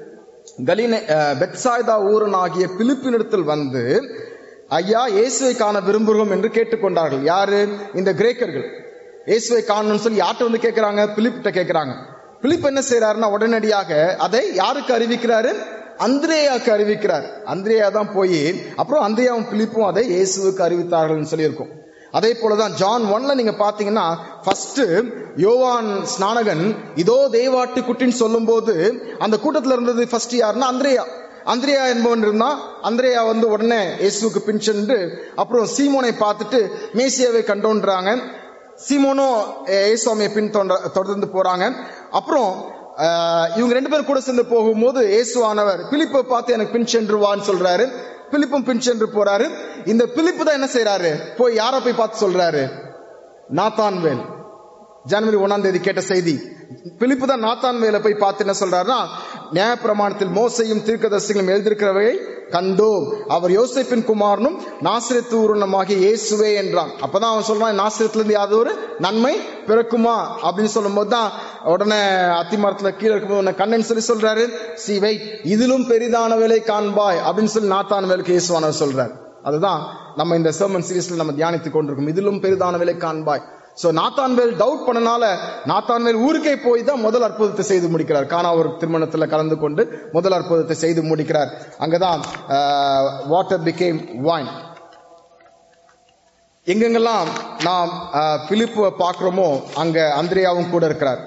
கலிலே பெத்சாய்தா ஊரன் ஆகிய பிலிப்பினிடத்தில் வந்து, ஐயா இயேசுவை காண விரும்புகிறோம் என்று கேட்டுக்கொண்டார்கள். யாரு? இந்த கிரேக்கர்கள். இயேசுவை காணணும்னு சொல்லி யார்கிட்ட வந்து கேட்கிறாங்க? பிலிப்பிட்ட கேட்கிறாங்க. பிலிப் என்ன செய்யறாருன்னா, உடனடியாக அதை யாருக்கு அறிவிக்கிறாரு? அந்திரேயாவுக்கு அறிவிக்கிறார். அந்திரேயா தான் போய், அப்புறம் அந்திரேயாவும் பிலிப்பும் அதை இயேசுவுக்கு அறிவித்தார்கள் சொல்லியிருக்கோம். அதே போலதான் ஜான் ஒன்ல நீங்க பாத்தீங்கன்னா, ஃபர்ஸ்ட் யோவான் ஸ்நானகன் இதோ தேவாட்டு குட்டின்னு சொல்லும் போது அந்த கூட்டத்துல இருந்தது ஃபர்ஸ்ட் யாருன்னா அந்திரேயா. அந்திரேயா என்பவன் இருந்தா. அந்திரேயா வந்து உடனே இயேசுவுக்கு பின் சென்று அப்புறம் சீமோனை பார்த்துட்டு மேசியாவை கண்டோன்றாங்க. சீமோனும் இயேசுவாமியை பின் தொடர்ந்து போறாங்க. அப்புறம் இவங்க ரெண்டு பேரும் கூட சேர்ந்து போகும்போது இயேசுவானவர் பிலிப்பை பார்த்து எனக்கு பின் சென்று வான்னு சொல்றாரு. பிலிப்பும் பின் சென்று போறாரு. இந்த பிலிப்பு தான் என்ன செய்யறாரு, போய் யார போய் பார்த்து சொல்றாரு, நாத்தான்வேல். ஜனவரி ஒன்னாம் தேதி கேட்ட செய்தி. பிலிப்பு தான் நாத்தான்வேலை போய் பார்த்து என்ன சொல்றாருன்னா, நியாயப்பிரமாணத்தில் மோசையும் தீர்க்கதரிசிகளும் எழுதியிருக்கிறவரை கண்டோம், அவர் யோசேப்பின் குமாரனும் நாசரேத்து ஊருனமாகிய இயேசுவே என்றான். அப்பதான் அவன் சொல்றான், நாசரேத்துல இருந்து யாவது ஒரு நன்மை பிறக்குமா அப்படின்னு சொல்லும் போதுதான் உடனே அத்திமரத்துல கீழே இருக்கும்போது கண்ணன் சொல்லி சொல்றாரு, சி வெயிட், இதிலும் பெரிதானவளை காண்பாய் அப்படின்னு சொல்லி நாத்தான்வேலுக்கு இயேசுவானவர் சொல்றாரு. அதுதான் நம்ம இந்த சர்மன் சீரீஸ்ல நம்ம தியானித்துக் கொண்டிருக்கோம், இதிலும் பெரிதானவளை காண்பாய். சோ நாத்தான்வேல் டவுட் பண்ணனால நாத்தான்வேல் ஊருக்கே போய் தான் முதல் அற்புதத்தை செய்து முடிக்கிறார். கானா ஒரு திருமணத்துல கலந்து கொண்டு முதல் அற்புதத்தை செய்து முடிக்கிறார். அங்கதான் வாட்டர் பிகேம் வைன். எங்கெங்கெல்லாம் நாம் பிலிப்புவை பார்க்கிறோமோ அங்க அந்திரேயாவும் கூட இருக்கிறார்.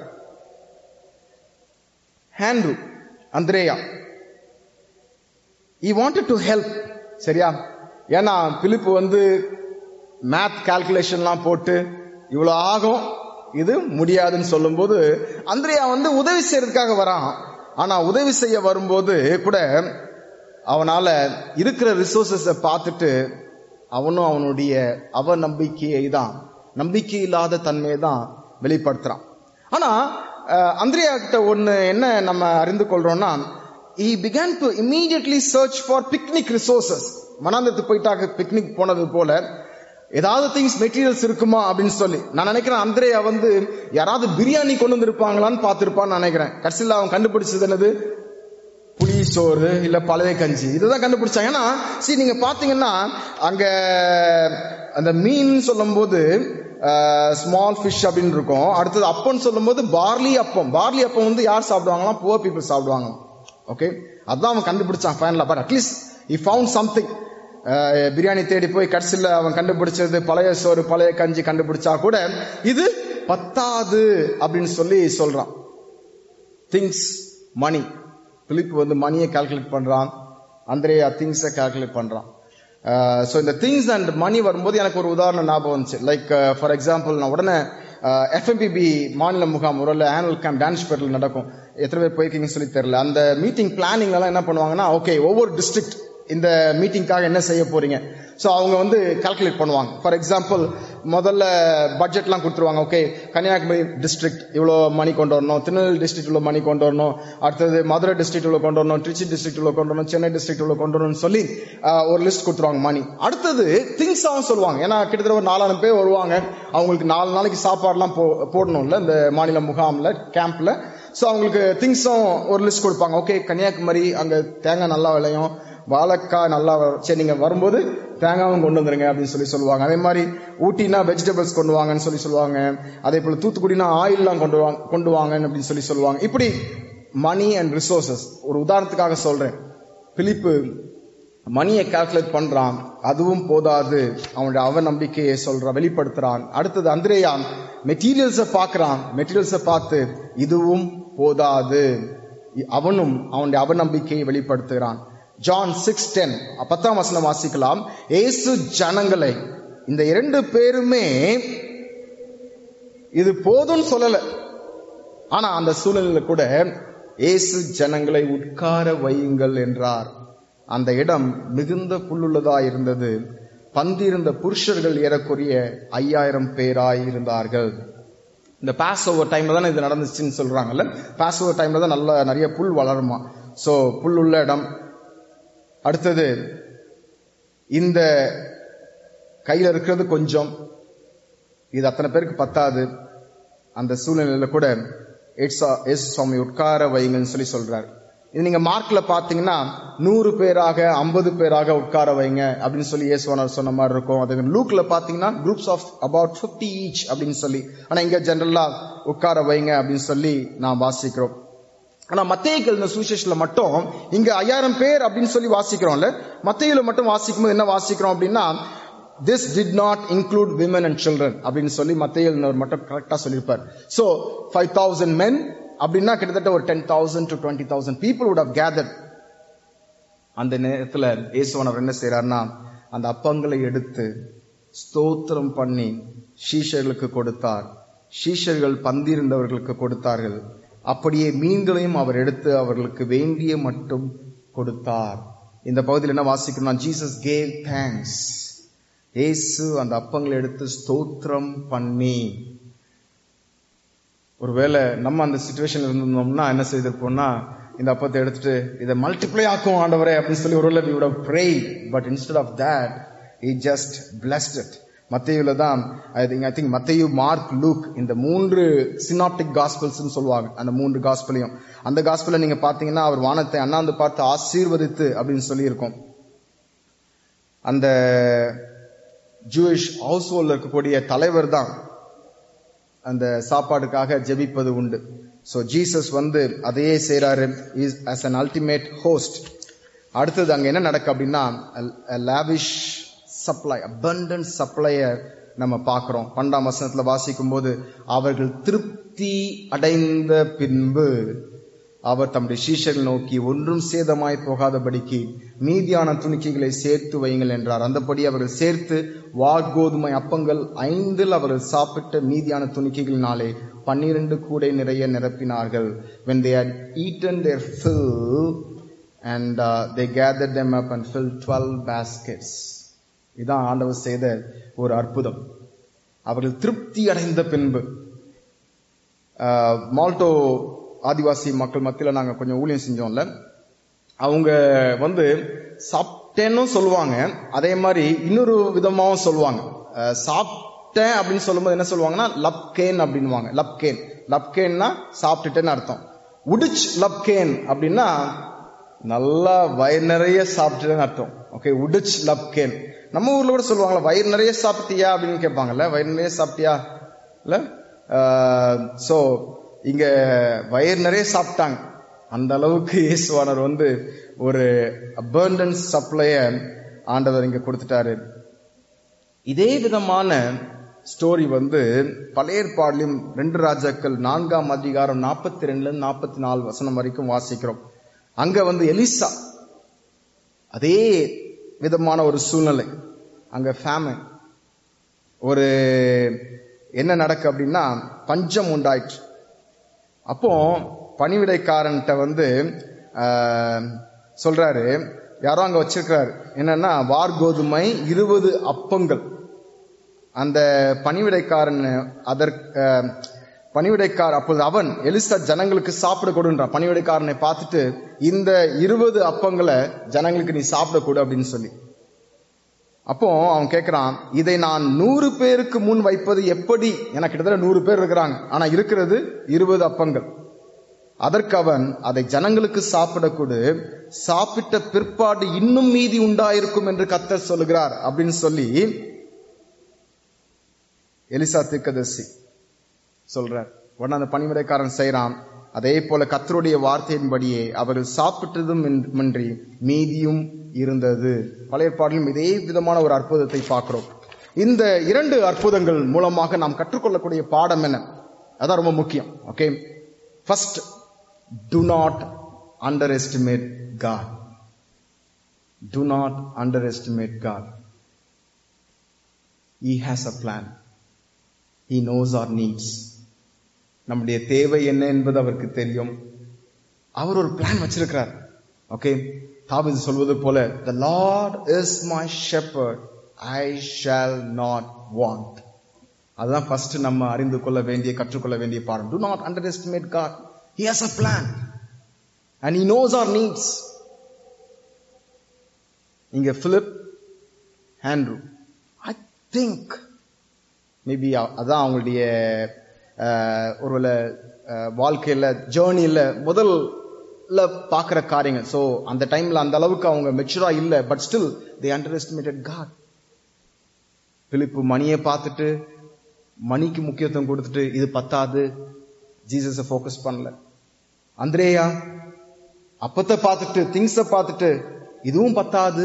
ஆண்ட்ரூ, அந்திரேயா, he wanted to help. சரியா? ஏன்னா பிலிப்பு வந்து மேத் கால்குலேஷன்லாம் போட்டு இவ்வளவு ஆகும், இது முடியாதுன்னு சொல்லும் போது அந்திரேயா வந்து உதவி செய்யறதுக்காக வரான். ஆனா உதவி செய்ய வரும்போது கூட அவனால இருக்கிற ரிசோர்சஸ பார்த்துட்டு அவனும் அவனுடைய அவ நம்பிக்கையை தான், நம்பிக்கை இல்லாத தன்மையை தான் வெளிப்படுத்துறான். ஆனா அந்திரேயா கிட்ட ஒண்ணு என்ன நம்ம அறிந்து கொள்றோம்னா, he began to immediately search for picnic resources. மனாந்தத்துக்கு போயிட்டாங்க பிக்னிக் போனது போல ஏதாவது திங்ஸ் மெட்டீரியல்ஸ் இருக்குமா அப்படின்னு சொல்லி. நான் நினைக்கிறேன் அந்திரேயா வந்து யாராவது பிரியாணி கொண்டு வந்திருப்பாங்களான்னு பார்த்திருப்பான்னு நினைக்கிறேன். கடைசியில் அவன் கண்டுபிடிச்சது என்னது, புளி சோறு இல்ல பழைய கஞ்சி, இதுதான் கண்டுபிடிச்சாங்க. ஏன்னா சரி நீங்க பாத்தீங்கன்னா அங்க அந்த மீன் சொல்லும் போது ஸ்மால் ஃபிஷ் அப்படின்னு இருக்கும். அடுத்தது அப்பம்னு சொல்லும் போது பார்லி அப்பம். பார்லி அப்பம் வந்து யார் சாப்பிடுவாங்களா, புவர் பீப்புள் சாப்பிடுவாங்க. ஓகே, அதான் அவன் கண்டுபிடிச்சான் ஃபைனலா. But at least he found something. Biryani தேடி போய் கடைசியில் அவன் கண்டுபிடிச்சது பழைய சோறு பழைய கஞ்சி கண்டுபிடிச்சா கூட இது பத்தாது அப்படின்னு சொல்லி சொல்றான். திங்ஸ், மணி. பிலிப் வந்து மணியை கால்குலேட் பண்றான், அந்திரேயா திங்ஸை கால்குலேட் பண்றான். ஸோ இந்த திங்ஸ் அண்ட் மணி வரும்போது எனக்கு ஒரு உதாரணம் ஞாபகம் வந்துச்சு. லைக் ஃபார் எக்ஸாம்பிள், நான் உடனே எஃப்எம்பிபி மாநில முகாம் ஒரு ஆனுவல் கேம்ப் டான்ஸ் பேரில் நடக்கும். எத்தனை பேர் போயிருக்கீங்கன்னு சொல்லி தெரியல. அந்த மீட்டிங் பிளானிங்லாம் என்ன பண்ணுவாங்கன்னா, ஓகே ஒவ்வொரு டிஸ்ட்ரிக்ட் இந்த மீட்டிங்காக என்ன செய்ய போறீங்க, ஸோ அவங்க வந்து கால்குலேட் பண்ணுவாங்க. ஃபார் எக்ஸாம்பிள் முதல்ல பட்ஜெட்லாம் கொடுத்துருவாங்க. ஓகே, கன்னியாகுமரி டிஸ்ட்ரிக்ட் இவ்வளோ மணி கொண்டு வரணும், திருநெல்வேலி டிஸ்ட்ரிக்ட் இவ்வளோ மணி கொண்டு வரணும், அடுத்தது மதுரை டிஸ்ட்ரிக்ட் இவ்வளோ கொண்டு வரணும், திருச்சி டிஸ்ட்ரிக்ட் இவ்வளோ கொண்டு வரணும், சென்னை டிஸ்ட்ரிக்ட் இவ்வளோ கொண்டு வரணும்னு சொல்லி ஒரு லிஸ்ட் கொடுத்துருவாங்க மணி. அடுத்தது திங்ஸாகவும் சொல்லுவாங்க. ஏன்னா கிட்டத்தட்ட ஒரு நாலாயிரம் பேர் வருவாங்க, அவங்களுக்கு நாலு நாளைக்கு சாப்பாடுலாம் போ போடணும்ல இந்த மாநில முகாமில் கேம்ப்ல. ஸோ அவங்களுக்கு திங்ஸும் ஒரு லிஸ்ட் கொடுப்பாங்க. ஓகே, கன்னியாகுமரி அங்கே தேங்காய் நல்லா விளையும், வாழைக்காய் நல்லா, சரி நீங்க வரும்போது தேங்காயும் கொண்டு வந்துருங்க அப்படின்னு சொல்லி சொல்லுவாங்க. அதே மாதிரி ஊட்டினா வெஜிடபிள்ஸ் கொண்டு வாங்கன்னு சொல்லி சொல்லுவாங்க. அதே போல தூத்துக்குடினா ஆயில்லாம் கொண்டு வாங்க கொண்டு வாங்க அப்படின்னு சொல்லி சொல்லுவாங்க. இப்படி மணி அண்ட் ரிசோர்சஸ். ஒரு உதாரணத்துக்காக சொல்றேன், பிலிப்பு மணியை கால்குலேட் பண்றான், அதுவும் போதாது, அவனுடைய அவ நம்பிக்கையை சொல்ற வெளிப்படுத்துறான். அடுத்தது அந்திரேயா மெட்டீரியல்ஸை பார்க்கறான், மெட்டீரியல்ஸை பார்த்து இதுவும் போதாது, அவனும் அவனுடைய அவ நம்பிக்கையை வெளிப்படுத்துகிறான். ஜான் சிக்ஸ் டென் பத்தாம் வசனம் வாசிக்கலாம். இயேசு ஜனங்களை, இந்த இரண்டு பேருமே இது போதும்னு சொல்லல, ஆனா அந்த சூழ்நிலையில கூட இயேசு ஜனங்களை உட்கார வையுங்கள் என்றார். அந்த இடம் மிகுந்த புல்லுள்ளதா இருந்தது. பந்திருந்த புருஷர்கள் ஏறக்குறைய ஐயாயிரம் பேராய் இருந்தார்கள். இந்த பாஸ் ஓவர் டைம்ல தான் இது நடந்துச்சுன்னு சொல்றாங்கல்ல. பாஸ் ஓவர் டைம்ல தான் நல்ல நிறைய புல் வளருமா. சோ புல் உள்ள இடம். அடுத்தது இந்த கையில இருக்கிறது கொஞ்சம், இது அத்தனை பேருக்கு பத்தாது. அந்த சூழ்நிலையில கூட இயேசு சுவாமி உட்கார வைங்கன்னு சொல்லி சொல்றாரு. இது நீங்க மார்க்ல பாத்தீங்கன்னா நூறு பேராக ஐம்பது பேராக உட்கார வைங்க அப்படின்னு சொல்லி இயேசுவானவர் சொன்ன மாதிரி இருக்கும். அதே லூக்ல பாத்தீங்கன்னா groups of about fifty each அப்படின்னு சொல்லி, ஆனா இங்க ஜெனரலா உட்கார வைங்க அப்படின்னு சொல்லி நான் வாசிக்கிறோம். ஆனா மத்தேயுக்கு இந்த சுவிசேஷத்துல மட்டும் இங்க ஐயாயிரம் பேர் அப்படின்னு சொல்லி வாசிக்கிறோம்ல. மத்தேயுல மட்டும் வாசிக்கும் போது என்ன வாசிக்கிறோம் அப்படின்னா, this did not include women and children அப்படின்னு சொல்லி மத்தேயுல மட்டும் கரெக்டா சொல்லியிருப்பார். சோ five thousand men அப்படின்னா கிட்டத்தட்ட ஒரு ten thousand to twenty thousand people would have gathered. அந்த நேரத்துல இயேசுவானவர் என்ன செய்யறாருன்னா, அந்த அப்பங்களை எடுத்து ஸ்தோத்திரம் பண்ணி சீஷர்களுக்கு கொடுத்தார். சீஷர்கள் பந்திருந்தவர்களுக்கு கொடுத்தார்கள். அப்படியே மீன்களையும் அவர் எடுத்து அவர்களுக்கு வேண்டிய மட்டும் கொடுத்தார். இந்த பகுதியில் என்ன வாசிக்கணும்? Jesus gave thanks. இயேசு அந்த அப்பங்களை எடுத்து ஸ்தோத்திரம் பண்ணி. ஒருவேளை நம்ம அந்த சிச்சுவேஷன்ல இருந்தோம்னா என்ன செய்திருப்போம்னா, இந்த அப்பத்தை எடுத்துட்டு இதை மல்டிப்ளை ஆக்கும் ஆண்டவரே அப்படின்னு சொல்லி ஒருவேளை we would have prayed, but instead of that he just blessed it. மத்தேயுல தான் ஐ திங்க் ஐ திங்க் மத்தேயு, மார்க், லூக், இந்த மூன்று சினாப்டிக் காஸ்பல்ஸ் சொல்லுவாங்க. அந்த மூன்று காஸ்பலையும் அந்த காஸ்பல நீங்க பாத்தீங்கன்னா அவர் வானத்தை அண்ணாந்து பார்த்து ஆசீர்வதித்து அப்படின்னு சொல்லி இருக்கும். அந்த ஜூயிஷ் ஹவுஸ் ஹோல்ட்ல இருக்கக்கூடிய தலைவர் தான் அந்த சாப்பாடுக்காக ஜெபிப்பது உண்டு. சோ ஜீசஸ் வந்து அதையே செய்யறாரு as an ultimate host. அடுத்தது அங்க என்ன நடக்கு அப்படின்னா, lavish supply, abundant supply நம்ம பார்க்கிறோம். பன்னெண்டாம் வசனத்துல வாசிக்கும் போது, அவர்கள் திருப்தி அடைந்த பின்பு அவர் தம்முடைய சீஷர்கள் நோக்கி, ஒன்றும் சேதமாய் போகாதபடிக்கு மீதியான துணிக்கைகளை சேர்த்து வையுங்கள் என்றார். அந்தபடி அவர்கள் சேர்த்து வார்கோதுமை அப்பங்கள் ஐந்தில் அவர்கள் சாப்பிட்ட மீதியான துணிக்கைகளினாலே பன்னிரண்டு கூடை நிறைய நிரப்பினார்கள். When they had eaten their fill and uh, they gathered them up and filled twelve baskets. இதான் ஆண்டவர் செய்த ஒரு அற்புதம். அவர்கள் திருப்தி அடைந்த பின்பு, மால்டோ ஆதிவாசி மக்கள் மத்தியில நாங்க கொஞ்சம் ஊழியம் செஞ்சோம்ல, அவங்க வந்து சாப்பிட்டேன்னு சொல்லுவாங்க, அதே மாதிரி இன்னொரு விதமாவும் சொல்லுவாங்க. சாப்பிட்டேன் அப்படின்னு சொல்லும்போது என்ன சொல்லுவாங்கன்னா லப்கேன் அப்படின்வாங்க. லப்கேன் லப்கேன்னா சாப்பிட்டுட்டேன்னு அர்த்தம். உடிச் லப்கேன் அப்படின்னா நல்லா வயிறு நிறைய சாப்பிட்டுட்டேன்னு அர்த்தம். ஓகே, உடிச் லப்கேன். நம்ம ஊர்ல கூட சொல்லுவாங்களா, வயிறு நிறைய சாப்பிட்டியா அப்படின்னு கேட்பாங்கல்ல, வயிறு நிறைய சாப்பிட்டியா இல்ல. சோ இங்க வயிறு நிறைய சாப்பிட்டாங்க. அந்த அளவுக்கு இயேசுவானவர் வந்து ஒரு அபண்டன்ஸ் சப்ளைய ஆண்டவர் இங்க கொடுத்துட்டாரு. இதே விதமான ஸ்டோரி வந்து பழைய ஏற்பாட்டிலும் ரெண்டு ராஜாக்கள் நான்காம் அதிகாரம் நாற்பத்தி ரெண்டுல இருந்து நாற்பத்தி நாலு வசனம் வரைக்கும் வாசிக்கிறோம். அங்க வந்து எலிசா அதே விதமான ஒரு சூழ்நிலை. அங்க ஃபேமின், ஒரு என்ன நடக்கு அப்படின்னா பஞ்சம் உண்டாயிற்று. அப்போ பணிவிடைக்காரன்ட்ட வந்து சொல்றாரு, யாரோ அங்க வச்சிருக்கிறாரு, என்னன்னா வார்கோதுமை இருபது அப்பங்கள். அந்த பணிவிடைக்காரன் அதற்கு பணிவிடைக்காரர் அப்போது அவன் எலிசா ஜனங்களுக்கு சாப்பிட கொடுன்றான். பணிவிடைக்காரனை பார்த்துட்டு, இந்த இருபது அப்பங்களை ஜனங்களுக்கு நீ சாப்பிட கொடு அப்படின்னு சொல்லி. அப்போ அவன் கேட்கிறான், இதை நான் நூறு பேருக்கு முன் வைப்பது எப்படி? எனக்கு கிட்டத்தட்ட நூறு பேர் இருக்கிறாங்க, ஆனா இருக்கிறது இருபது அப்பங்கள். அதற்கு அவன், அதை ஜனங்களுக்கு சாப்பிட கொடு, சாப்பிட்ட பிற்பாடு இன்னும் மீதி உண்டாயிருக்கும் என்று கர்த்தர் சொல்லுகிறார் அப்படின்னு சொல்லி எலிசா தீர்க்கதரிசி சொல்றார். உடனே அந்த பணிவிடைக்காரன் செய்யறான். அதே போல கர்த்தருடைய வார்த்தையின்படியே அவர்கள் சாப்பிட்டதும் இன்றி மீதியும் இருந்தது. பழைய ஏற்பாட்டிலும் இதே விதமான ஒரு அற்புதத்தை பார்க்கிறோம். இந்த இரண்டு அற்புதங்கள் மூலமாக நாம் கற்றுக்கொள்ளக்கூடிய பாடம் என்ன? அதான் ரொம்ப முக்கியம். Okay, first, do not underestimate God. Do not underestimate God. He has a plan. He knows our needs. நம்முடைய தேவை என்ன என்பது அவருக்கு தெரியும். அவர் ஒரு பிளான் வச்சிருக்கிறார். ஓகே, தாவீது சொல்வது போல, the Lord is my shepherd, I shall not want. அதுதான் ஃபர்ஸ்ட் நம்ம அறிந்து கொள்ள வேண்டிய, கற்றுக்கொள்ள வேண்டிய பாடம். Do not underestimate God. He has a plan and he knows our needs. இங்க Philip, Andrew, I think maybe அதான் அவங்களுடைய ஒருவேளை வாழ்க்கையில ஜேர்னியில முதல்ல பாக்குற காரியங்கள். சோ அந்த டைம்ல அந்த அளவுக்கு அவங்க மெச்சூரா இல்ல, but still they underestimated God. Philip மணியை பார்த்துட்டு, மணிக்கு முக்கியத்துவம் கொடுத்துட்டு இது பத்தாது, ஜீசஸ ஃபோக்கஸ் பண்ணல. அந்திரேயா அப்பத்தை பார்த்துட்டு, திங்ஸ பார்த்துட்டு இதுவும் பத்தாது,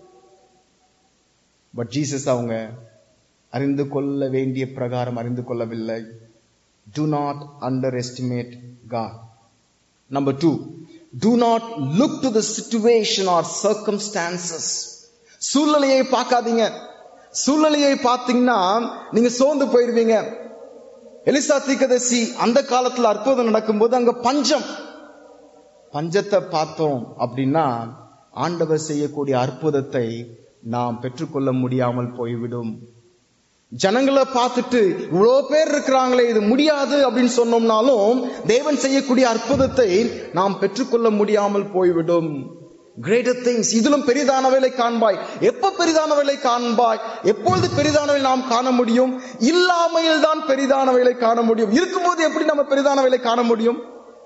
பட் ஜீசஸ் அவங்க அறிந்து கொள்ள வேண்டிய பிரகாரம் அறிந்து கொள்ளவில்லை. Do not underestimate God. Number two, do not look to the situation or circumstances. சூழ்நிலையை பார்க்காதீங்க, சூழ்நிலையை பார்த்தீங்கன்னா நீங்க சோர்ந்து போயிருவீங்க. எலிசா தீர்க்கதரிசி அந்த காலத்துல அற்புதம் நடக்கும்போது அங்க பஞ்சம், பஞ்சத்தை பார்த்தோம் அப்படின்னா ஆண்டவர் செய்யக்கூடிய அற்புதத்தை நாம் பெற்றுக்கொள்ள முடியாமல் போய்விடும். ஜனங்களை பார்த்துட்டு இவ்வளவு பேர் இருக்கிறாங்களே இது முடியாது அப்படின்னு சொன்னோம்னாலும் தேவன் செய்யக்கூடிய அற்புதத்தை நாம் பெற்றுக்கொள்ள முடியாமல் போய்விடும். கிரேட்டர் திங்ஸ், இதிலும் பெரிதானவைகளை காண்பாய். எப்ப பெரிதானவைகளை காண்பாய்? எப்பொழுது பெரிதானவை நாம் காண முடியும்? இல்லாமையில் தான் பெரிதானவைகளை காண முடியும். இருக்கும்போது எப்படி நம்ம பெரிதானவைகளை காண முடியும்?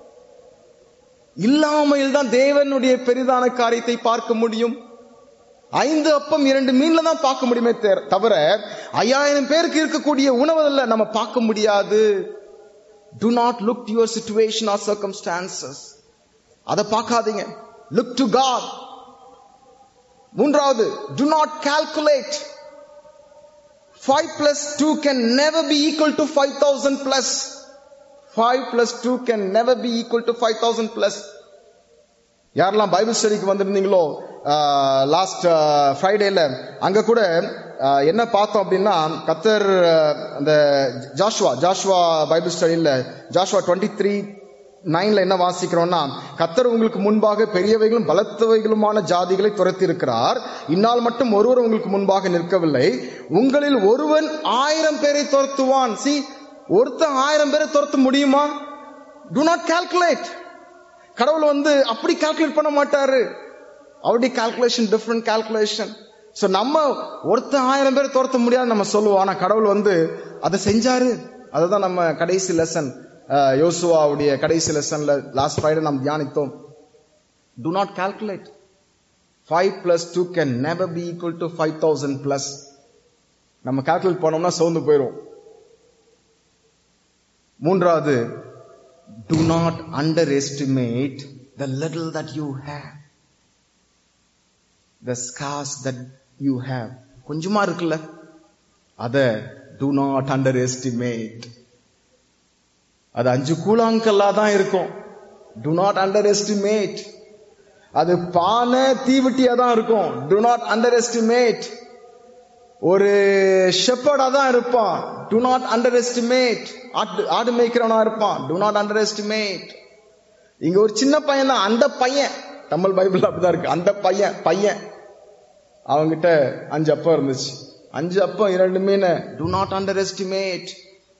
இல்லாமையில் தான் தேவனுடைய பெரிதான காரியத்தை பார்க்க முடியும். ஐந்து அப்பம் இரண்டு மீன்ல தான் பார்க்க முடியுமே தவிர ஐயாயிரம் பேருக்கு இருக்கக்கூடிய உணவுல நம்ம பார்க்க முடியாது. Do not look to your situation or circumstances. அதை பார்க்காதீங்க. Look to God. மூன்றாவது, do not calculate. five plus two can never be equal to five thousand plus. five plus two can never be equal to five thousand plus. யாரெல்லாம் பைபிள் ஸ்டடிக்கு வந்திருந்தீங்களோ லாஸ்ட் ஃப்ரைடேல அங்க கூட என்ன பார்த்தோம் அப்படின்னா கர்த்தர் அந்த ஜாஷுவா ஜாஷுவா பைபிள் ஸ்டடியில ஜாஷுவா டுவெண்ட்டி த்ரீ நைன்ல என்ன வாசிக்கிறோம்னா, கர்த்தர் உங்களுக்கு முன்பாக பெரியவைகளும் பலத்தவைகளுமான ஜாதிகளை துரத்தி இருக்கிறார். இந்நாள் மட்டும் ஒருவர் உங்களுக்கு முன்பாக நிற்கவில்லை. உங்களில் ஒருவன் ஆயிரம் பேரை துரத்துவான். சி, ஒருத்தன் ஆயிரம் பேரை துரத்த முடியுமா? Do not calculate. கடவுள் வந்து அப்படி கால்குலேட் பண்ண மாட்டாரு. அவருடைய கால்குலேஷன் டிஃபரெண்ட் கால்குலேஷன். சோ நம்ம ஒருத்தன் ஆயிரம் பேரை துரத்த முடியாது நம்ம சொல்லுவோம். ஆனா கடவுள் வந்து அதை செஞ்சாரு. அதுதான் நம்ம கடைசி லெசன், யோசுவாவுடைய கடைசி லெசன்ல லாஸ்ட் ஃப்ரைடே நாம் தியானித்தோம். Do not calculate. five plus two can never be equal to five thousand plus. நம்ம கால்குலேட் பண்ணோம்னா சோர்ந்து போயிரும். மூன்றாவது, do not underestimate the little that you have, the scars that you have. கொஞ்சமா இருக்குல்ல, அத do not underestimate. அது அஞ்சு கூழாங்கல்லா தான் இருக்கும். Do not underestimate. அது பானை தீவட்டியா தான் இருக்கும். Do not underestimate. ஒரு ஷெப்பர்டா தான் இருப்பான். Do not underestimate. ஆடு மேய்க்கிறவனா இருப்பான். Do not underestimate. இங்க ஒரு சின்ன பையன் தான். அந்த பையன், தமிழ் பைபிள் அப்படிதான் இருக்கு, அந்த பையன் பையன் அவங்கிட்ட அஞ்சு அப்பம் இருந்துச்சு. அஞ்சு அப்பம் இரண்டு மீன். Do not underestimate.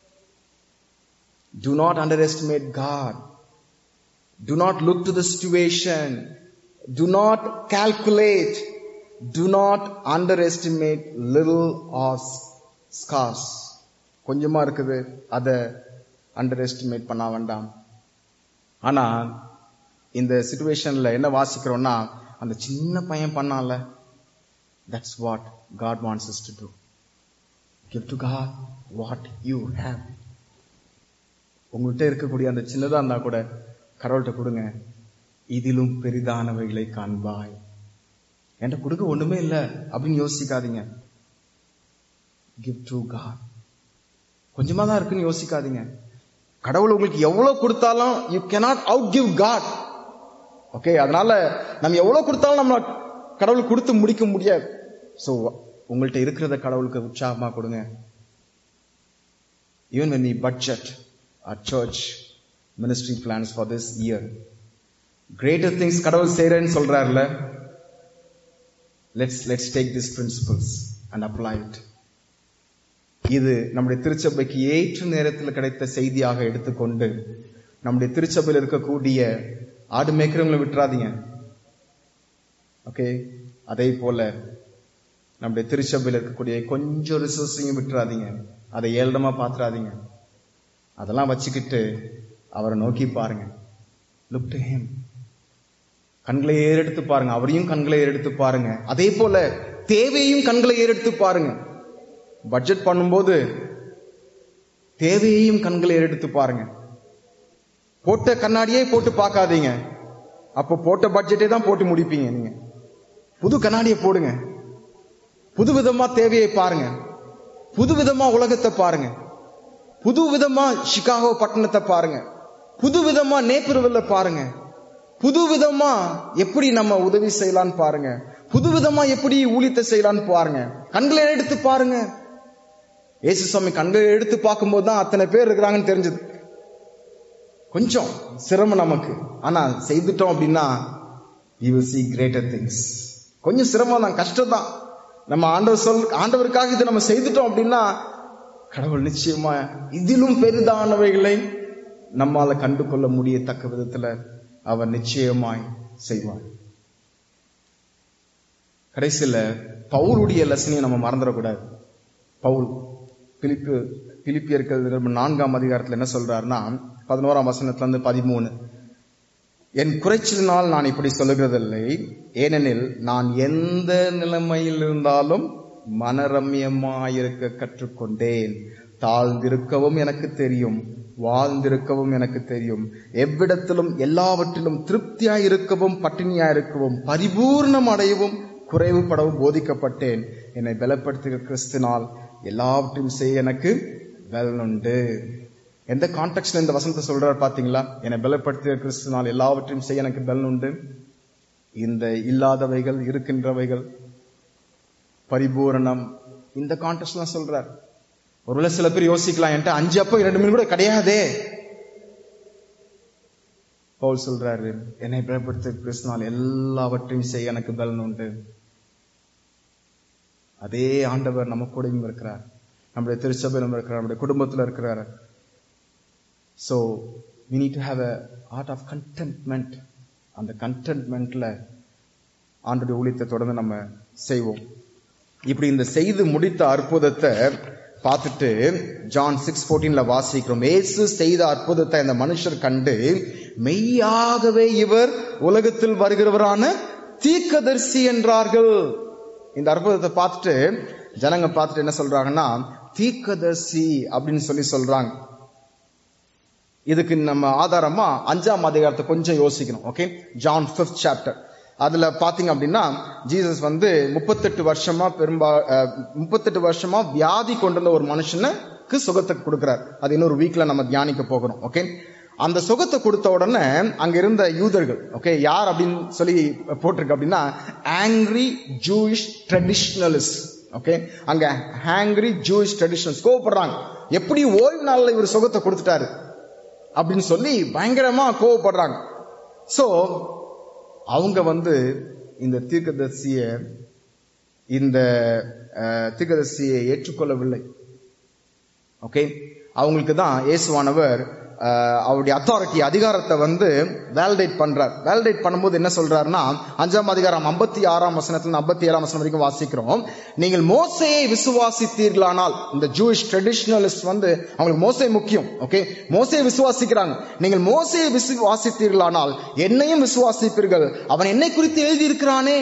Do not underestimate God. Do not look to the situation. Do not calculate. Do not underestimate little or scarce. கொஞ்சமா இருக்குது, அதை அண்டர் எஸ்டிமேட் பண்ண வேண்டாம். ஆனா இந்த சிச்சுவேஷன்ல என்ன வாசிக்கிறோம்னா, அந்த சின்ன பையன் பண்ணால, that's what God wants us to do. Give to God what you have. உங்கள்கிட்ட இருக்கக்கூடிய அந்த சின்னதா இருந்தா கூட கடவுள்கிட்ட கொடுங்க. இதிலும் பெரிதானவைகளை காண்பாய். என்கிட்ட கொடுக்க ஒண்ணுமே இல்லை அப்படின்னு யோசிக்காதீங்க. Give to God. கொஞ்சமா தான் இருக்குன்னு யோசிக்காதீங்க. கடவுள் உங்களுக்கு எவ்வளவு கொடுத்தாலும் you cannot outgive God. Okay, அதனால நம்ம எவ்வளவு கொடுத்தாலும் நம்ம கடவுளுக்கு கொடுத்து முடிக்க முடியாது. சோ உங்கள்கிட்ட இருக்கிறத கடவுளுக்கு உற்சாகமா கொடுங்க. Even when we budget our church ministry plans for this year, greater things கடவுள் செய்றேன்னு சொல்றாருல, let's let's take these principles and apply it. இது நம்முடைய திருச்சபைக்கு ஏற்ற நேரத்தில் கிடைத்த செய்தியாக எடுத்துக்கொண்டு நம்முடைய திருச்சபையில் இருக்கக்கூடிய ஆடு மேய்க்கிறவங்களை விட்டுறாதீங்க. ஓகே, அதே போல நம்முடைய திருச்சபையில் இருக்கக்கூடிய கொஞ்சம் ரிசோர்ஸையும் விட்டுறாதீங்க. அதை ஏளனமா பாத்துறாதீங்க. அதெல்லாம் வச்சுக்கிட்டு அவரை நோக்கி பாருங்க. Look to him. கண்களை ஏறெடுத்து பாருங்க. அவரையும் கண்களை ஏறெடுத்து பாருங்க. அதே போல தேவையையும் கண்களை ஏறெடுத்து பாருங்க. பட்ஜெட் பண்ணும்போது தேவையையும் கண்களை ஏறெடுத்து பாருங்க. போட்ட கண்ணாடியே போட்டு பார்க்காதீங்க. அப்போ போட்ட பட்ஜெட்டே தான் போட்டு முடிப்பீங்க. நீங்க புது கண்ணாடியை போடுங்க. புது விதமா தேவையை பாருங்க. புது விதமா உலகத்தை பாருங்க. புது விதமா சிகாகோ பட்டணத்தை பாருங்க. புது விதமா நேப்பிரவில்ல பாருங்க. புது விதமா எப்படி நம்ம உதவி செய்யலான்னு பாருங்க. புதுவிதமா எப்படி ஊழியத்தை செய்யலான்னு பாருங்க. கண்களை எடுத்து பாருங்க. இயேசு சுவாமி கண்களை எடுத்து பார்க்கும்போது தான் அத்தனை பேர் இருக்கிறாங்கன்னு தெரிஞ்சது. கொஞ்சம் சிரமம் நமக்கு, ஆனா செய்துட்டோம் அப்படின்னா you will see greater things. கொஞ்சம் சிரமம் தான், கஷ்டம் தான். நம்ம ஆண்டவர் சொல் ஆண்டவருக்காக இதை நம்ம செய்துட்டோம் அப்படின்னா கடவுள் நிச்சயமா இதிலும் பெரிதானவைகளை நம்மால கண்டு கொள்ள முடியத்தக்க விதத்துல அவர் நிச்சயமாய் செய்வார். கடைசியில பவுலுடைய லெசனையும் நம்ம மறந்துடக்கூடாது. பவுல் பிலிப்பு பிலிப்பியர்கள் நான்காம் அதிகாரத்துல என்ன சொல்றாருன்னா, பதினோராம் வசனத்துல இருந்து பதிமூணு, என் குறைச்சலினால் நான் இப்படி சொல்லுகிறதில்லை, ஏனெனில் நான் எந்த நிலைமையில் இருந்தாலும் மனரம்யமாயிருக்க கற்றுக்கொண்டேன். தாழ்ந்திருக்கவும் எனக்கு தெரியும், வாழ்ந்திருக்கவும் எனக்கு தெரியும். எவ்விடத்திலும் எல்லாவற்றிலும் திருப்தியாயிருக்கவும் பட்டினியாயிருக்கவும் பரிபூர்ணம் அடையவும் குறைவுபடவும் போதிக்கப்பட்டேன். என்னை பலப்படுத்துகிற கிறிஸ்துனால் எல்லாவற்றையும் செய்ய எனக்கு பலனுண்டு. எந்த கான்டெக்ட்ல இந்த வசனத்தை சொல்றாரு பாத்தீங்களா? என்னை பலப்படுத்துகிற கிறிஸ்துனால் எல்லாவற்றையும் செய்ய எனக்கு பலனுண்டு. இந்த இல்லாதவைகள் இருக்கின்றவைகள் பரிபூரணம், இந்த கான்டெக்ட்ல சொல்றார். ஒருவேளை சில பேர் யோசிக்கலாம், என்கிட்ட அஞ்சு அப்போ இரண்டு மீன் கூட கிடையாதே. பவுல் சொல்றாரு, என்னை பலப்படுத்துகிற கிறிஸ்துனால் எல்லாவற்றையும் செய்ய எனக்கு பலன் உண்டு. அதே ஆண்டவர் நம்ம கூடயும் இருக்கிறார், நம்முடைய திருச்சபையிலும் இருக்கிறார், நம்முடைய குடும்பத்தில் இருக்கிறார். So we need to have a heart of contentment. அந்த contentmentல ஆண்டவருடைய ஊழியத்தை தொடர்ந்து நம்ம செய்வோம். இப்படி இந்த செய்து முடித்த அற்புதத்தை பார்த்துட்டு ஜான் சிக்ஸ் ஃபோர்டீன்ல வாசிக்கிறோம். இயேசு செய்த அற்புதத்தை அந்த மனுஷர் கண்டு மெய்யாகவே இவர் உலகத்தில் வருகிறவரான தீர்க்கதரிசி என்றார்கள். இந்த அற்புதத்தை பார்த்துட்டு ஜனங்க பார்த்துட்டு என்ன சொல்றாங்கன்னா, தீர்க்கதரிசி அப்படின்னு சொல்லி சொல்றாங்க. இதுக்கு நம்ம ஆதாரமா அஞ்சாம் அதிகாரத்தை கொஞ்சம் யோசிக்கணும். Okay, John fifth chapter. அதுல பாத்தீங்க அப்படின்னா, ஜீசஸ் வந்து முப்பத்தெட்டு வருஷமா பெரும்பா முப்பத்தெட்டு வருஷமா வியாதி கொண்டிருந்த ஒரு மனுஷனுக்கு சுகத்தை கொடுக்கிறார். அது இன்னொரு வீக்ல நம்ம தியானிக்க போகிறோம். ஓகே, அந்த சுகத்தை கொடுத்த உடனே அங்க இருந்த யூதர்கள், ஓகே, யார் அப்படின்னு சொல்லி போட்டிருக்கு அப்படின்னா, ஆங்கிரி ஜூயிஷ் ட்ரெடிஷனலிஸ்ட். ஓகே, அங்க ஆங்கிரி ஜூயிஷ் ட்ரெடிஷனலிஸ்ட் கோவப்படுறாங்க. எப்படி ஓய்வு நாள்ல இவர் சுகத்தை கொடுத்துட்டாரு அப்படின்னு சொல்லி பயங்கரமா கோவப்படுறாங்க. சோ அவங்க வந்து இந்த தீர்க்கதரிசிய இந்த தீர்க்கதரிசியை ஏற்றுக்கொள்ளவில்லை. ஓகே, அவங்களுக்கு தான் இயேசுவானவர் அவருடைய அத்தாரிட்டி அதிகாரத்தை வந்து வேலிடேட் பண்றார். வேலிடேட் பண்ணும்போது என்ன சொல்றாருன்னா, அஞ்சாம் அதிகாரம் ஐம்பத்தி ஆறாம் வசனத்துல ஐம்பத்தி ஏழாம் வசனம் வரைக்கும் வாசிக்கிறோம். நீங்கள் மோசேயை விசுவாசித்தீர்களானால், இந்த ஜூயிஷ் ட்ரெடிஷனலிஸ்ட் வந்து அவங்களுக்கு மோசே முக்கியம். ஓகே, மோசேயை விசுவாசிக்கிறாங்க. நீங்கள் மோசேயை விசுவாசித்தீர்களானால் என்னையும் விசுவாசிப்பீர்கள். அவன் என்னை குறித்து எழுதி இருக்கிறானே,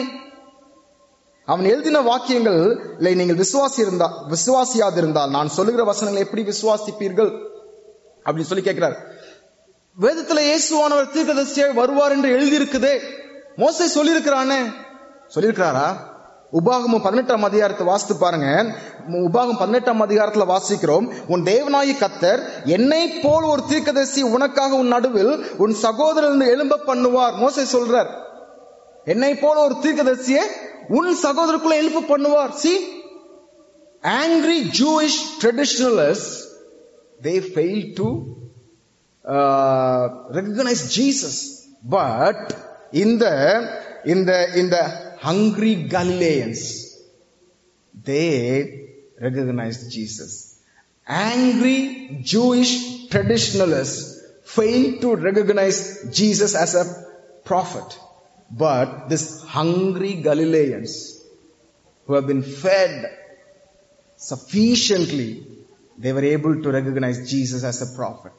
அவன் எழுதின வாக்கியங்கள் இல்லை, நீங்கள் விசுவாசி இருந்தா விசுவாசியாதிருந்தால் நான் சொல்லுகிற வசனங்களை எப்படி விசுவாசிப்பீர்கள் அப்படின்னு சொல்லி கேட்கிறார். வேதத்துல இயேசுவானவர் தீர்க்கதரிசியாக வருவார் என்று எழுதி இருக்குதே, மோசே சொல்லியிருக்கிறானே. சொல்லியிருக்கிறாரா? உபாகமம் பதினெட்டாம் அதிகாரத்தை வாசித்து பாருங்க. உபாகம் பதினெட்டாம் அதிகாரத்துல வாசிக்கிறோம், உன் தேவனாயி கர்த்தர் என்னை போல் ஒரு தீர்க்கதரிசி உனக்காக உன் நடுவில் உன் சகோதரன் எழும்ப பண்ணுவார். மோசே சொல்றார், என்னை போல ஒரு தீர்க்கதரிசியை உன் சகோதரருக்குள்ள எழுப்ப பண்ணுவார். See, angry Jewish traditionalists, they failed to uh, recognize Jesus, but in the in the in the hungry Galileans, they recognized Jesus. Angry Jewish traditionalists failed to recognize Jesus as a prophet, but this hungry Galileans who have been fed sufficiently, they were able to recognize Jesus as a prophet.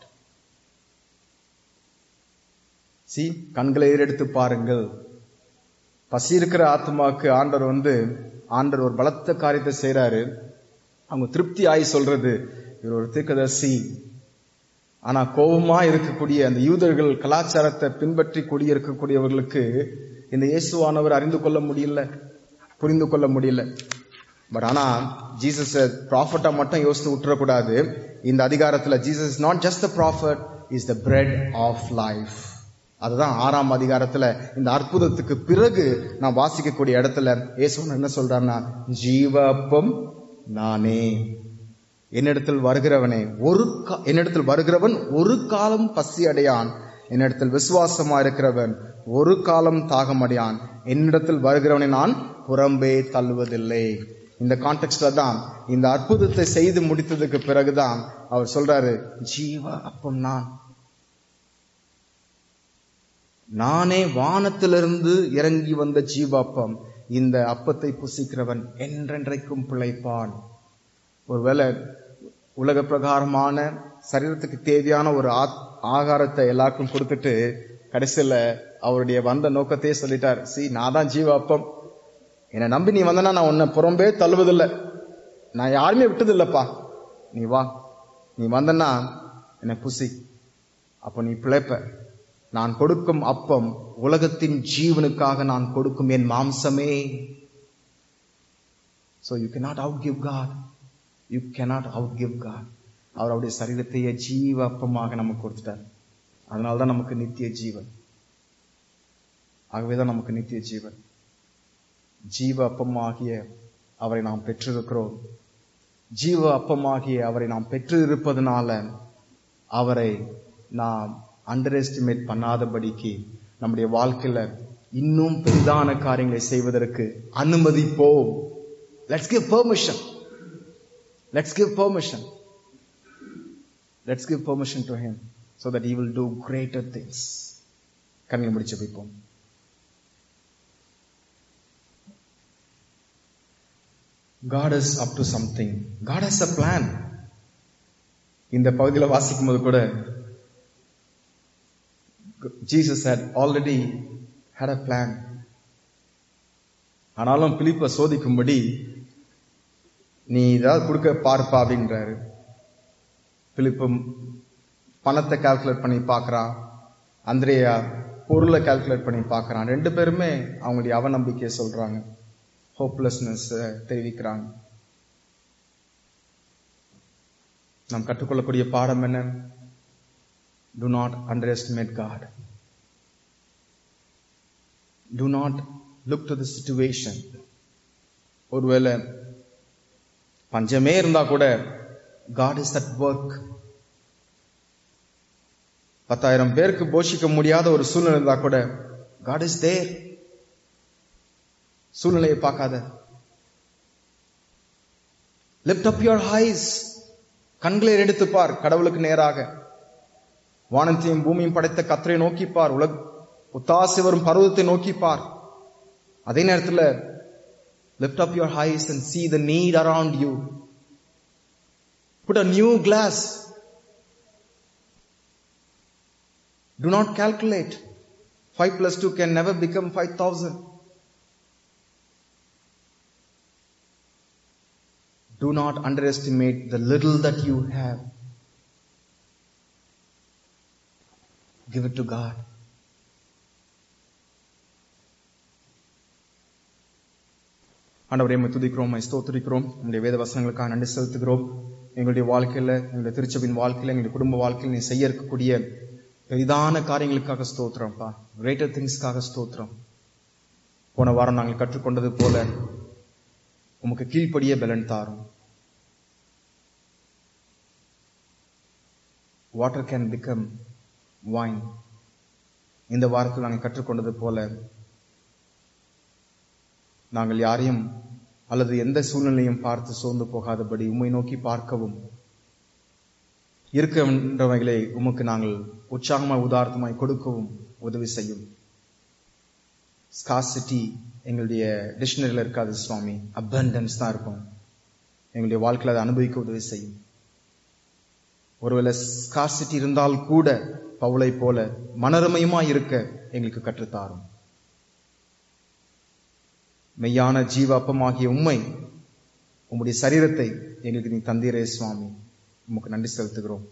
See, கண்களை ஏறெடுத்து பாருங்கள். பசி இருக்கிற ஆத்மாக்கு ஆண்டவர் வந்து ஆண்டவர் ஒரு பலத்த காரியத்தை செய்யறாரு. அவங்க திருப்தி ஆகி சொல்றது, இவர் ஒரு தீர்க்கதரிசி. ஆனா கோபமா இருக்கக்கூடிய அந்த யூதர்கள் கலாச்சாரத்தை பின்பற்றி குடியிருக்கக்கூடியவர்களுக்கு இந்த இயேசுவானவர் அறிந்து கொள்ள முடியல, புரிந்து கொள்ள முடியல. பட் ஆனா ஜீசஸ் ப்ராஃபட்டா மட்டும் யோசித்து விட்டுறக்கூடாது. இந்த அதிகாரத்துல Jesus not just the prophet, is the bread of life. அதுதான் ஆறாம் அதிகாரத்துல இந்த அற்புதத்துக்கு பிறகு நான் வாசிக்கக்கூடிய இடத்துல இயேசு என்ன சொல்றாருன்னா, ஜீவ அப்பம் நானே. என்னிடத்தில் வருகிறவனே ஒரு என்னிடத்தில் வருகிறவன் ஒரு காலம் பசி அடையான், என்னிடத்தில் விசுவாசமா இருக்கிறவன் ஒரு காலம் தாகமடையான், என்னிடத்தில் வருகிறவனை நான் புறம்பே தள்ளுவதில்லை. இந்த கான்டெக்ட்ல தான் இந்த அற்புதத்தை செய்து முடித்ததுக்கு பிறகுதான் அவர் சொல்றாரு, ஜீவ அப்பம் நான், நானே வானத்திலிருந்து இறங்கி வந்த ஜீவ அப்பம், இந்த அப்பத்தை புசிக்கிறவன் என்றென்றைக்கும் பிழைப்பான். ஒருவேளை உலக பிரகாரமான சரீரத்துக்கு தேவையான ஒரு ஆகாரத்தை எல்லாருக்கும் கொடுத்துட்டு கடைசியில அவருடைய வந்த நோக்கத்தையே சொல்லிட்டார். சி, நான் தான் ஜீவ அப்பம், என்னை நம்பி நீ வந்தனா நான் உன்னை புறம்பே தள்ளுவதில்லை, நான் யாருமே விட்டது இல்லப்பா, நீ வா, நீ வந்தனா என்னை புசி, அப்ப நீ பிழைப்ப. நான் கொடுக்கும் அப்பம் உலகத்தின் ஜீவனுக்காக நான் கொடுக்கும் என் மாம்சமே. So you cannot outgive God. You cannot outgive God. அவர் அவருடைய சரீரத்தையே ஜீவ அப்பமாக நமக்கு கொடுத்துட்டார். அதனால்தான் நமக்கு நித்திய ஜீவன். ஆகவேதான் நமக்கு நித்திய ஜீவன். ஜீவ அப்பமாகிய அவரை நாம் பெற்றிருக்கிறோம். ஜீவ அப்பமாகிய அவரை நாம் பெற்று இருப்பதனால அவரை நாம் அண்டர் எஸ்டிமேட் பண்ணாதபடிக்கு நம்முடைய வாழ்க்கையில இன்னும் பெரிதான காரியங்களை செய்வதற்கு அனுமதிப்போம். Let's give permission. Let's give permission. Let's give permission to him so that he will do greater things. கண்களை முடிச்சு வைப்போம். God is up to something. God has a plan. இந்த பகுதியில் வாசிக்கும் போது கூட Jesus had already had a plan. ஆனாலும் பிலிப்பை சோதிக்கும்படி நீ ஏதாவது கொடுக்க பார்ப்பா அப்படின்றாரு. பிலிப்பு பணத்தை கால்குலேட் பண்ணி பார்க்கறான், அந்திரேயா பொருளை கால்குலேட் பண்ணி பார்க்கறான். ரெண்டு பேருமே அவங்களுடைய அவநம்பிக்கையை சொல்றாங்க, ஹோப்லெஸ்னஸ் தெரிவிக்கிறாங்க. நாம் கற்றுக்கொள்ளக்கூடிய பாடம் என்ன? Do not underestimate God. Do not look to the situation. ஒருவேளை பஞ்சமே இருந்தா கூட God is at work. பத்தாயிரம் பேருக்கு போஷிக்க முடியாத ஒரு சூழ்நிலை இருந்தா கூட God is there. சூழ்நிலையை பார்க்காத. Lift up your eyes. கண்களை எடுத்து பார் கடவுளுக்கு நேராக. வானத்தையும் பூமியும் படைத்த கர்த்தரை நோக்கிப்பார். உலக உத்தாசி வரும் பர்வதத்தை நோக்கிப்பார். அதே நேரத்தில் lift up your eyes and see the need around you. Put a new glass. Do not calculate. five plus two can never become five thousand. Do not underestimate the little that you have. Give it to God. ஆண்டவரே, உம்மை துதிக்கிறோம், உம்மை ஸ்தோத்திரிக்கிறோம். உம்முடைய வேத வசனங்களுக்காக நன்றி செலுத்துகிறோம். எங்களுடைய வாழ்க்கையில, எங்களுடைய திருச்சபையின் வாழ்க்கையில, எங்களுடைய குடும்ப வாழ்க்கையில் நீ செய்ய இருக்கக்கூடிய பெரிதான காரியங்களுக்காக ஸ்தோத்திரம்ப்பா. கிரேட்டர் திங்ஸ்க்காக ஸ்தோத்திரம். போன வாரம் நாங்கள் கற்றுக்கொண்டது போல உமக்கு கீழ்ப்படிய பலன் தாரும். Water can become wine. இந்த வாரத்தில் நாங்கள் கற்றுக்கொண்டது போல நாங்கள் யாரையும் அல்லது எந்த சூழ்நிலையும் பார்த்து சோர்ந்து போகாதபடி உம்மை நோக்கி பார்க்கவும், இருக்கின்றவைகளை உமக்கு நாங்கள் உற்சாகமாய் உதாரணமாய் கொடுக்கவும் உதவி செய்யும். ஸ்கார்சிட்டி எங்களுடைய டிக்ஷனரியில் இருக்காது சுவாமி, அபண்டன்ஸ் தான் இருக்கும். எங்களுடைய வாழ்க்கையில் அதை அனுபவிக்க உதவி செய்யும். ஒருவேளை ஸ்கார்சிட்டி இருந்தால் கூட பவுலை போல மனரமயமா இருக்க எங்களுக்கு கற்றுத்தாரும். மெய்யான ஜீவ அப்பமாகிய உம்மை, உம்முடைய சரீரத்தை எங்களுக்கு நீ தந்தீரே சுவாமி, உமக்கு நன்றி செலுத்துகிறோம்.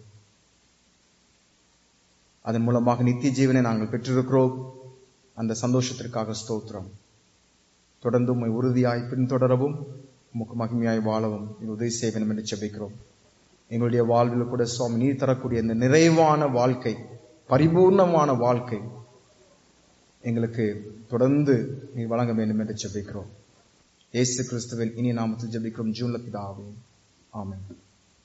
அதன் மூலமாக நித்திய ஜீவனை நாங்கள் பெற்றிருக்கிறோம். அந்த சந்தோஷத்திற்காக ஸ்தோத்திரம். தொடர்ந்து உம்மை உறுதியாய் பின்தொடரவும் உமக்கு மகிமையாய் வாழவும் உதவி செய்ய வேண்டும் என்று ஜெபிக்கிறோம். எங்களுடைய வாழ்வில் கூட சுவாமி நீர் தரக்கூடிய இந்த நிறைவான வாழ்க்கை, பரிபூர்ணமான வாழ்க்கை எங்களுக்கு தொடர்ந்து நீ வழங்க வேண்டும் என்று ஜெபிக்கிறோம். இயேசு கிறிஸ்துவின் இனிய நாமத்தில் ஜெபிக்கிறோம் ஜீவனுள்ள பிதாவே, ஆமென்.